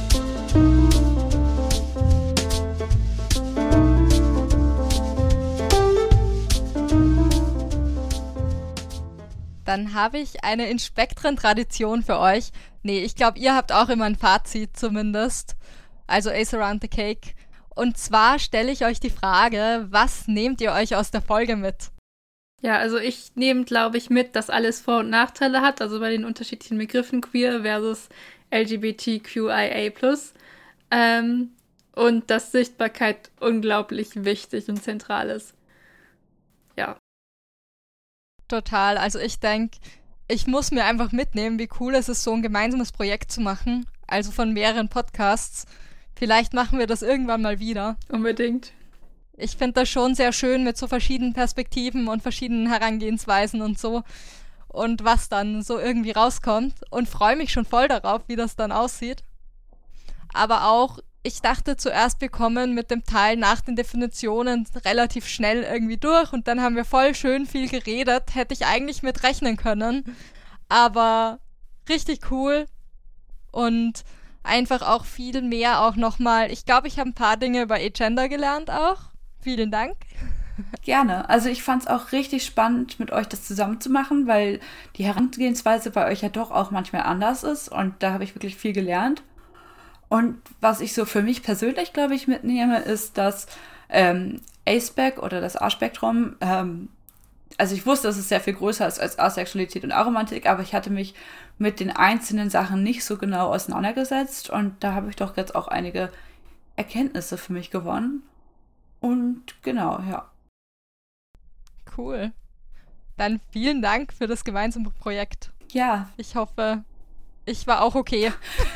Dann habe ich eine Inspektren-Tradition für euch. Nee, ich glaube, ihr habt auch immer ein Fazit zumindest. Also Ace Around the Cake. Und zwar stelle ich euch die Frage, was nehmt ihr euch aus der Folge mit? Ja, also ich nehme, glaube ich, mit, dass alles Vor- und Nachteile hat. Also bei den unterschiedlichen Begriffen Queer versus L G B T Q I A plus. Ähm, und dass Sichtbarkeit unglaublich wichtig und zentral ist. Ja. Total. Also ich denke, ich muss mir einfach mitnehmen, wie cool es ist, so ein gemeinsames Projekt zu machen. Also von mehreren Podcasts. Vielleicht machen wir das irgendwann mal wieder. Unbedingt. Ich finde das schon sehr schön mit so verschiedenen Perspektiven und verschiedenen Herangehensweisen und so. Und was dann so irgendwie rauskommt. Und freue mich schon voll darauf, wie das dann aussieht. Aber auch, ich dachte zuerst, wir kommen mit dem Teil nach den Definitionen relativ schnell irgendwie durch. Und dann haben wir voll schön viel geredet. Hätte ich eigentlich mit rechnen können. Aber richtig cool. Und einfach auch viel mehr auch nochmal. Ich glaube, ich habe ein paar Dinge über Agender gelernt auch. Vielen Dank. Gerne. Also ich fand es auch richtig spannend, mit euch das zusammen zu machen, weil die Herangehensweise bei euch ja doch auch manchmal anders ist und da habe ich wirklich viel gelernt. Und was ich so für mich persönlich, glaube ich, mitnehme, ist, dass ähm, A-Spec oder das A-Spektrum, ähm, also ich wusste, dass es sehr viel größer ist als Asexualität und Aromantik, aber ich hatte mich mit den einzelnen Sachen nicht so genau auseinandergesetzt und da habe ich doch jetzt auch einige Erkenntnisse für mich gewonnen. Und genau, ja. Cool. Dann vielen Dank für das gemeinsame Projekt. Ja. Ich hoffe, ich war auch okay.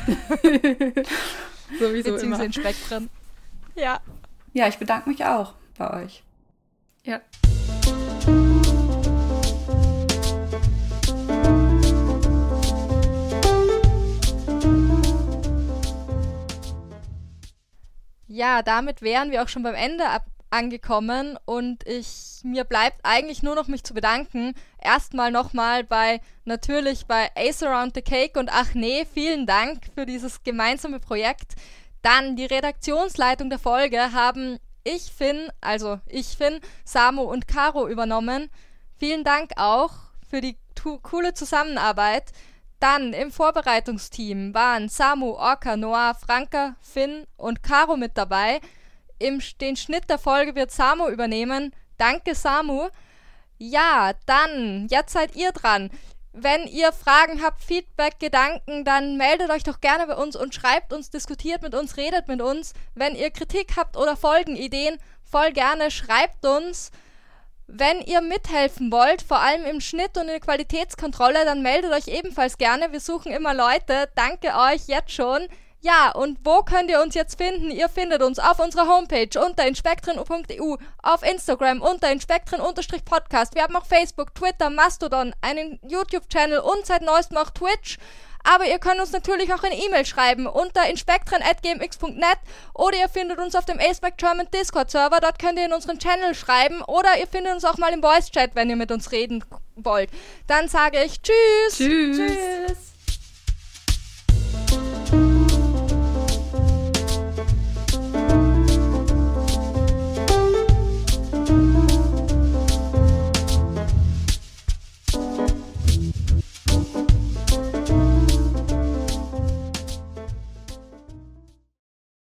Sowieso Beziehungsweise immer. in Spektren. Ja. Ja, ich bedanke mich auch bei euch. Ja. Ja, damit wären wir auch schon beim Ende ab angekommen und ich mir bleibt eigentlich nur noch mich zu bedanken. Erstmal nochmal bei natürlich bei Ace Around the Cake und ach nee, vielen Dank für dieses gemeinsame Projekt. Dann die Redaktionsleitung der Folge haben ich, Finn, also ich, Finn, Samu und Caro übernommen. Vielen Dank auch für die tu- coole Zusammenarbeit. Dann im Vorbereitungsteam waren Samu, Orca, Noah, Franka, Finn und Caro mit dabei. Im den Schnitt der Folge wird Samu übernehmen. Danke, Samu. Ja, dann, jetzt seid ihr dran. Wenn ihr Fragen habt, Feedback, Gedanken, dann meldet euch doch gerne bei uns und schreibt uns, diskutiert mit uns, redet mit uns. Wenn ihr Kritik habt oder Folgenideen, voll gerne schreibt uns. Wenn ihr mithelfen wollt, vor allem im Schnitt und in der Qualitätskontrolle, dann meldet euch ebenfalls gerne. Wir suchen immer Leute. Danke euch jetzt schon. Ja, und wo könnt ihr uns jetzt finden? Ihr findet uns auf unserer Homepage unter inspektren punkt e u, auf Instagram unter inspektren-podcast. Wir haben auch Facebook, Twitter, Mastodon, einen YouTube-Channel und seit neuestem auch Twitch. Aber ihr könnt uns natürlich auch eine E-Mail schreiben unter inspektren at g m x punkt net oder ihr findet uns auf dem Aspect German Discord-Server. Dort könnt ihr in unseren Channel schreiben oder ihr findet uns auch mal im Voice-Chat, wenn ihr mit uns reden wollt. Dann sage ich Tschüss! Tschüss! Tschüss.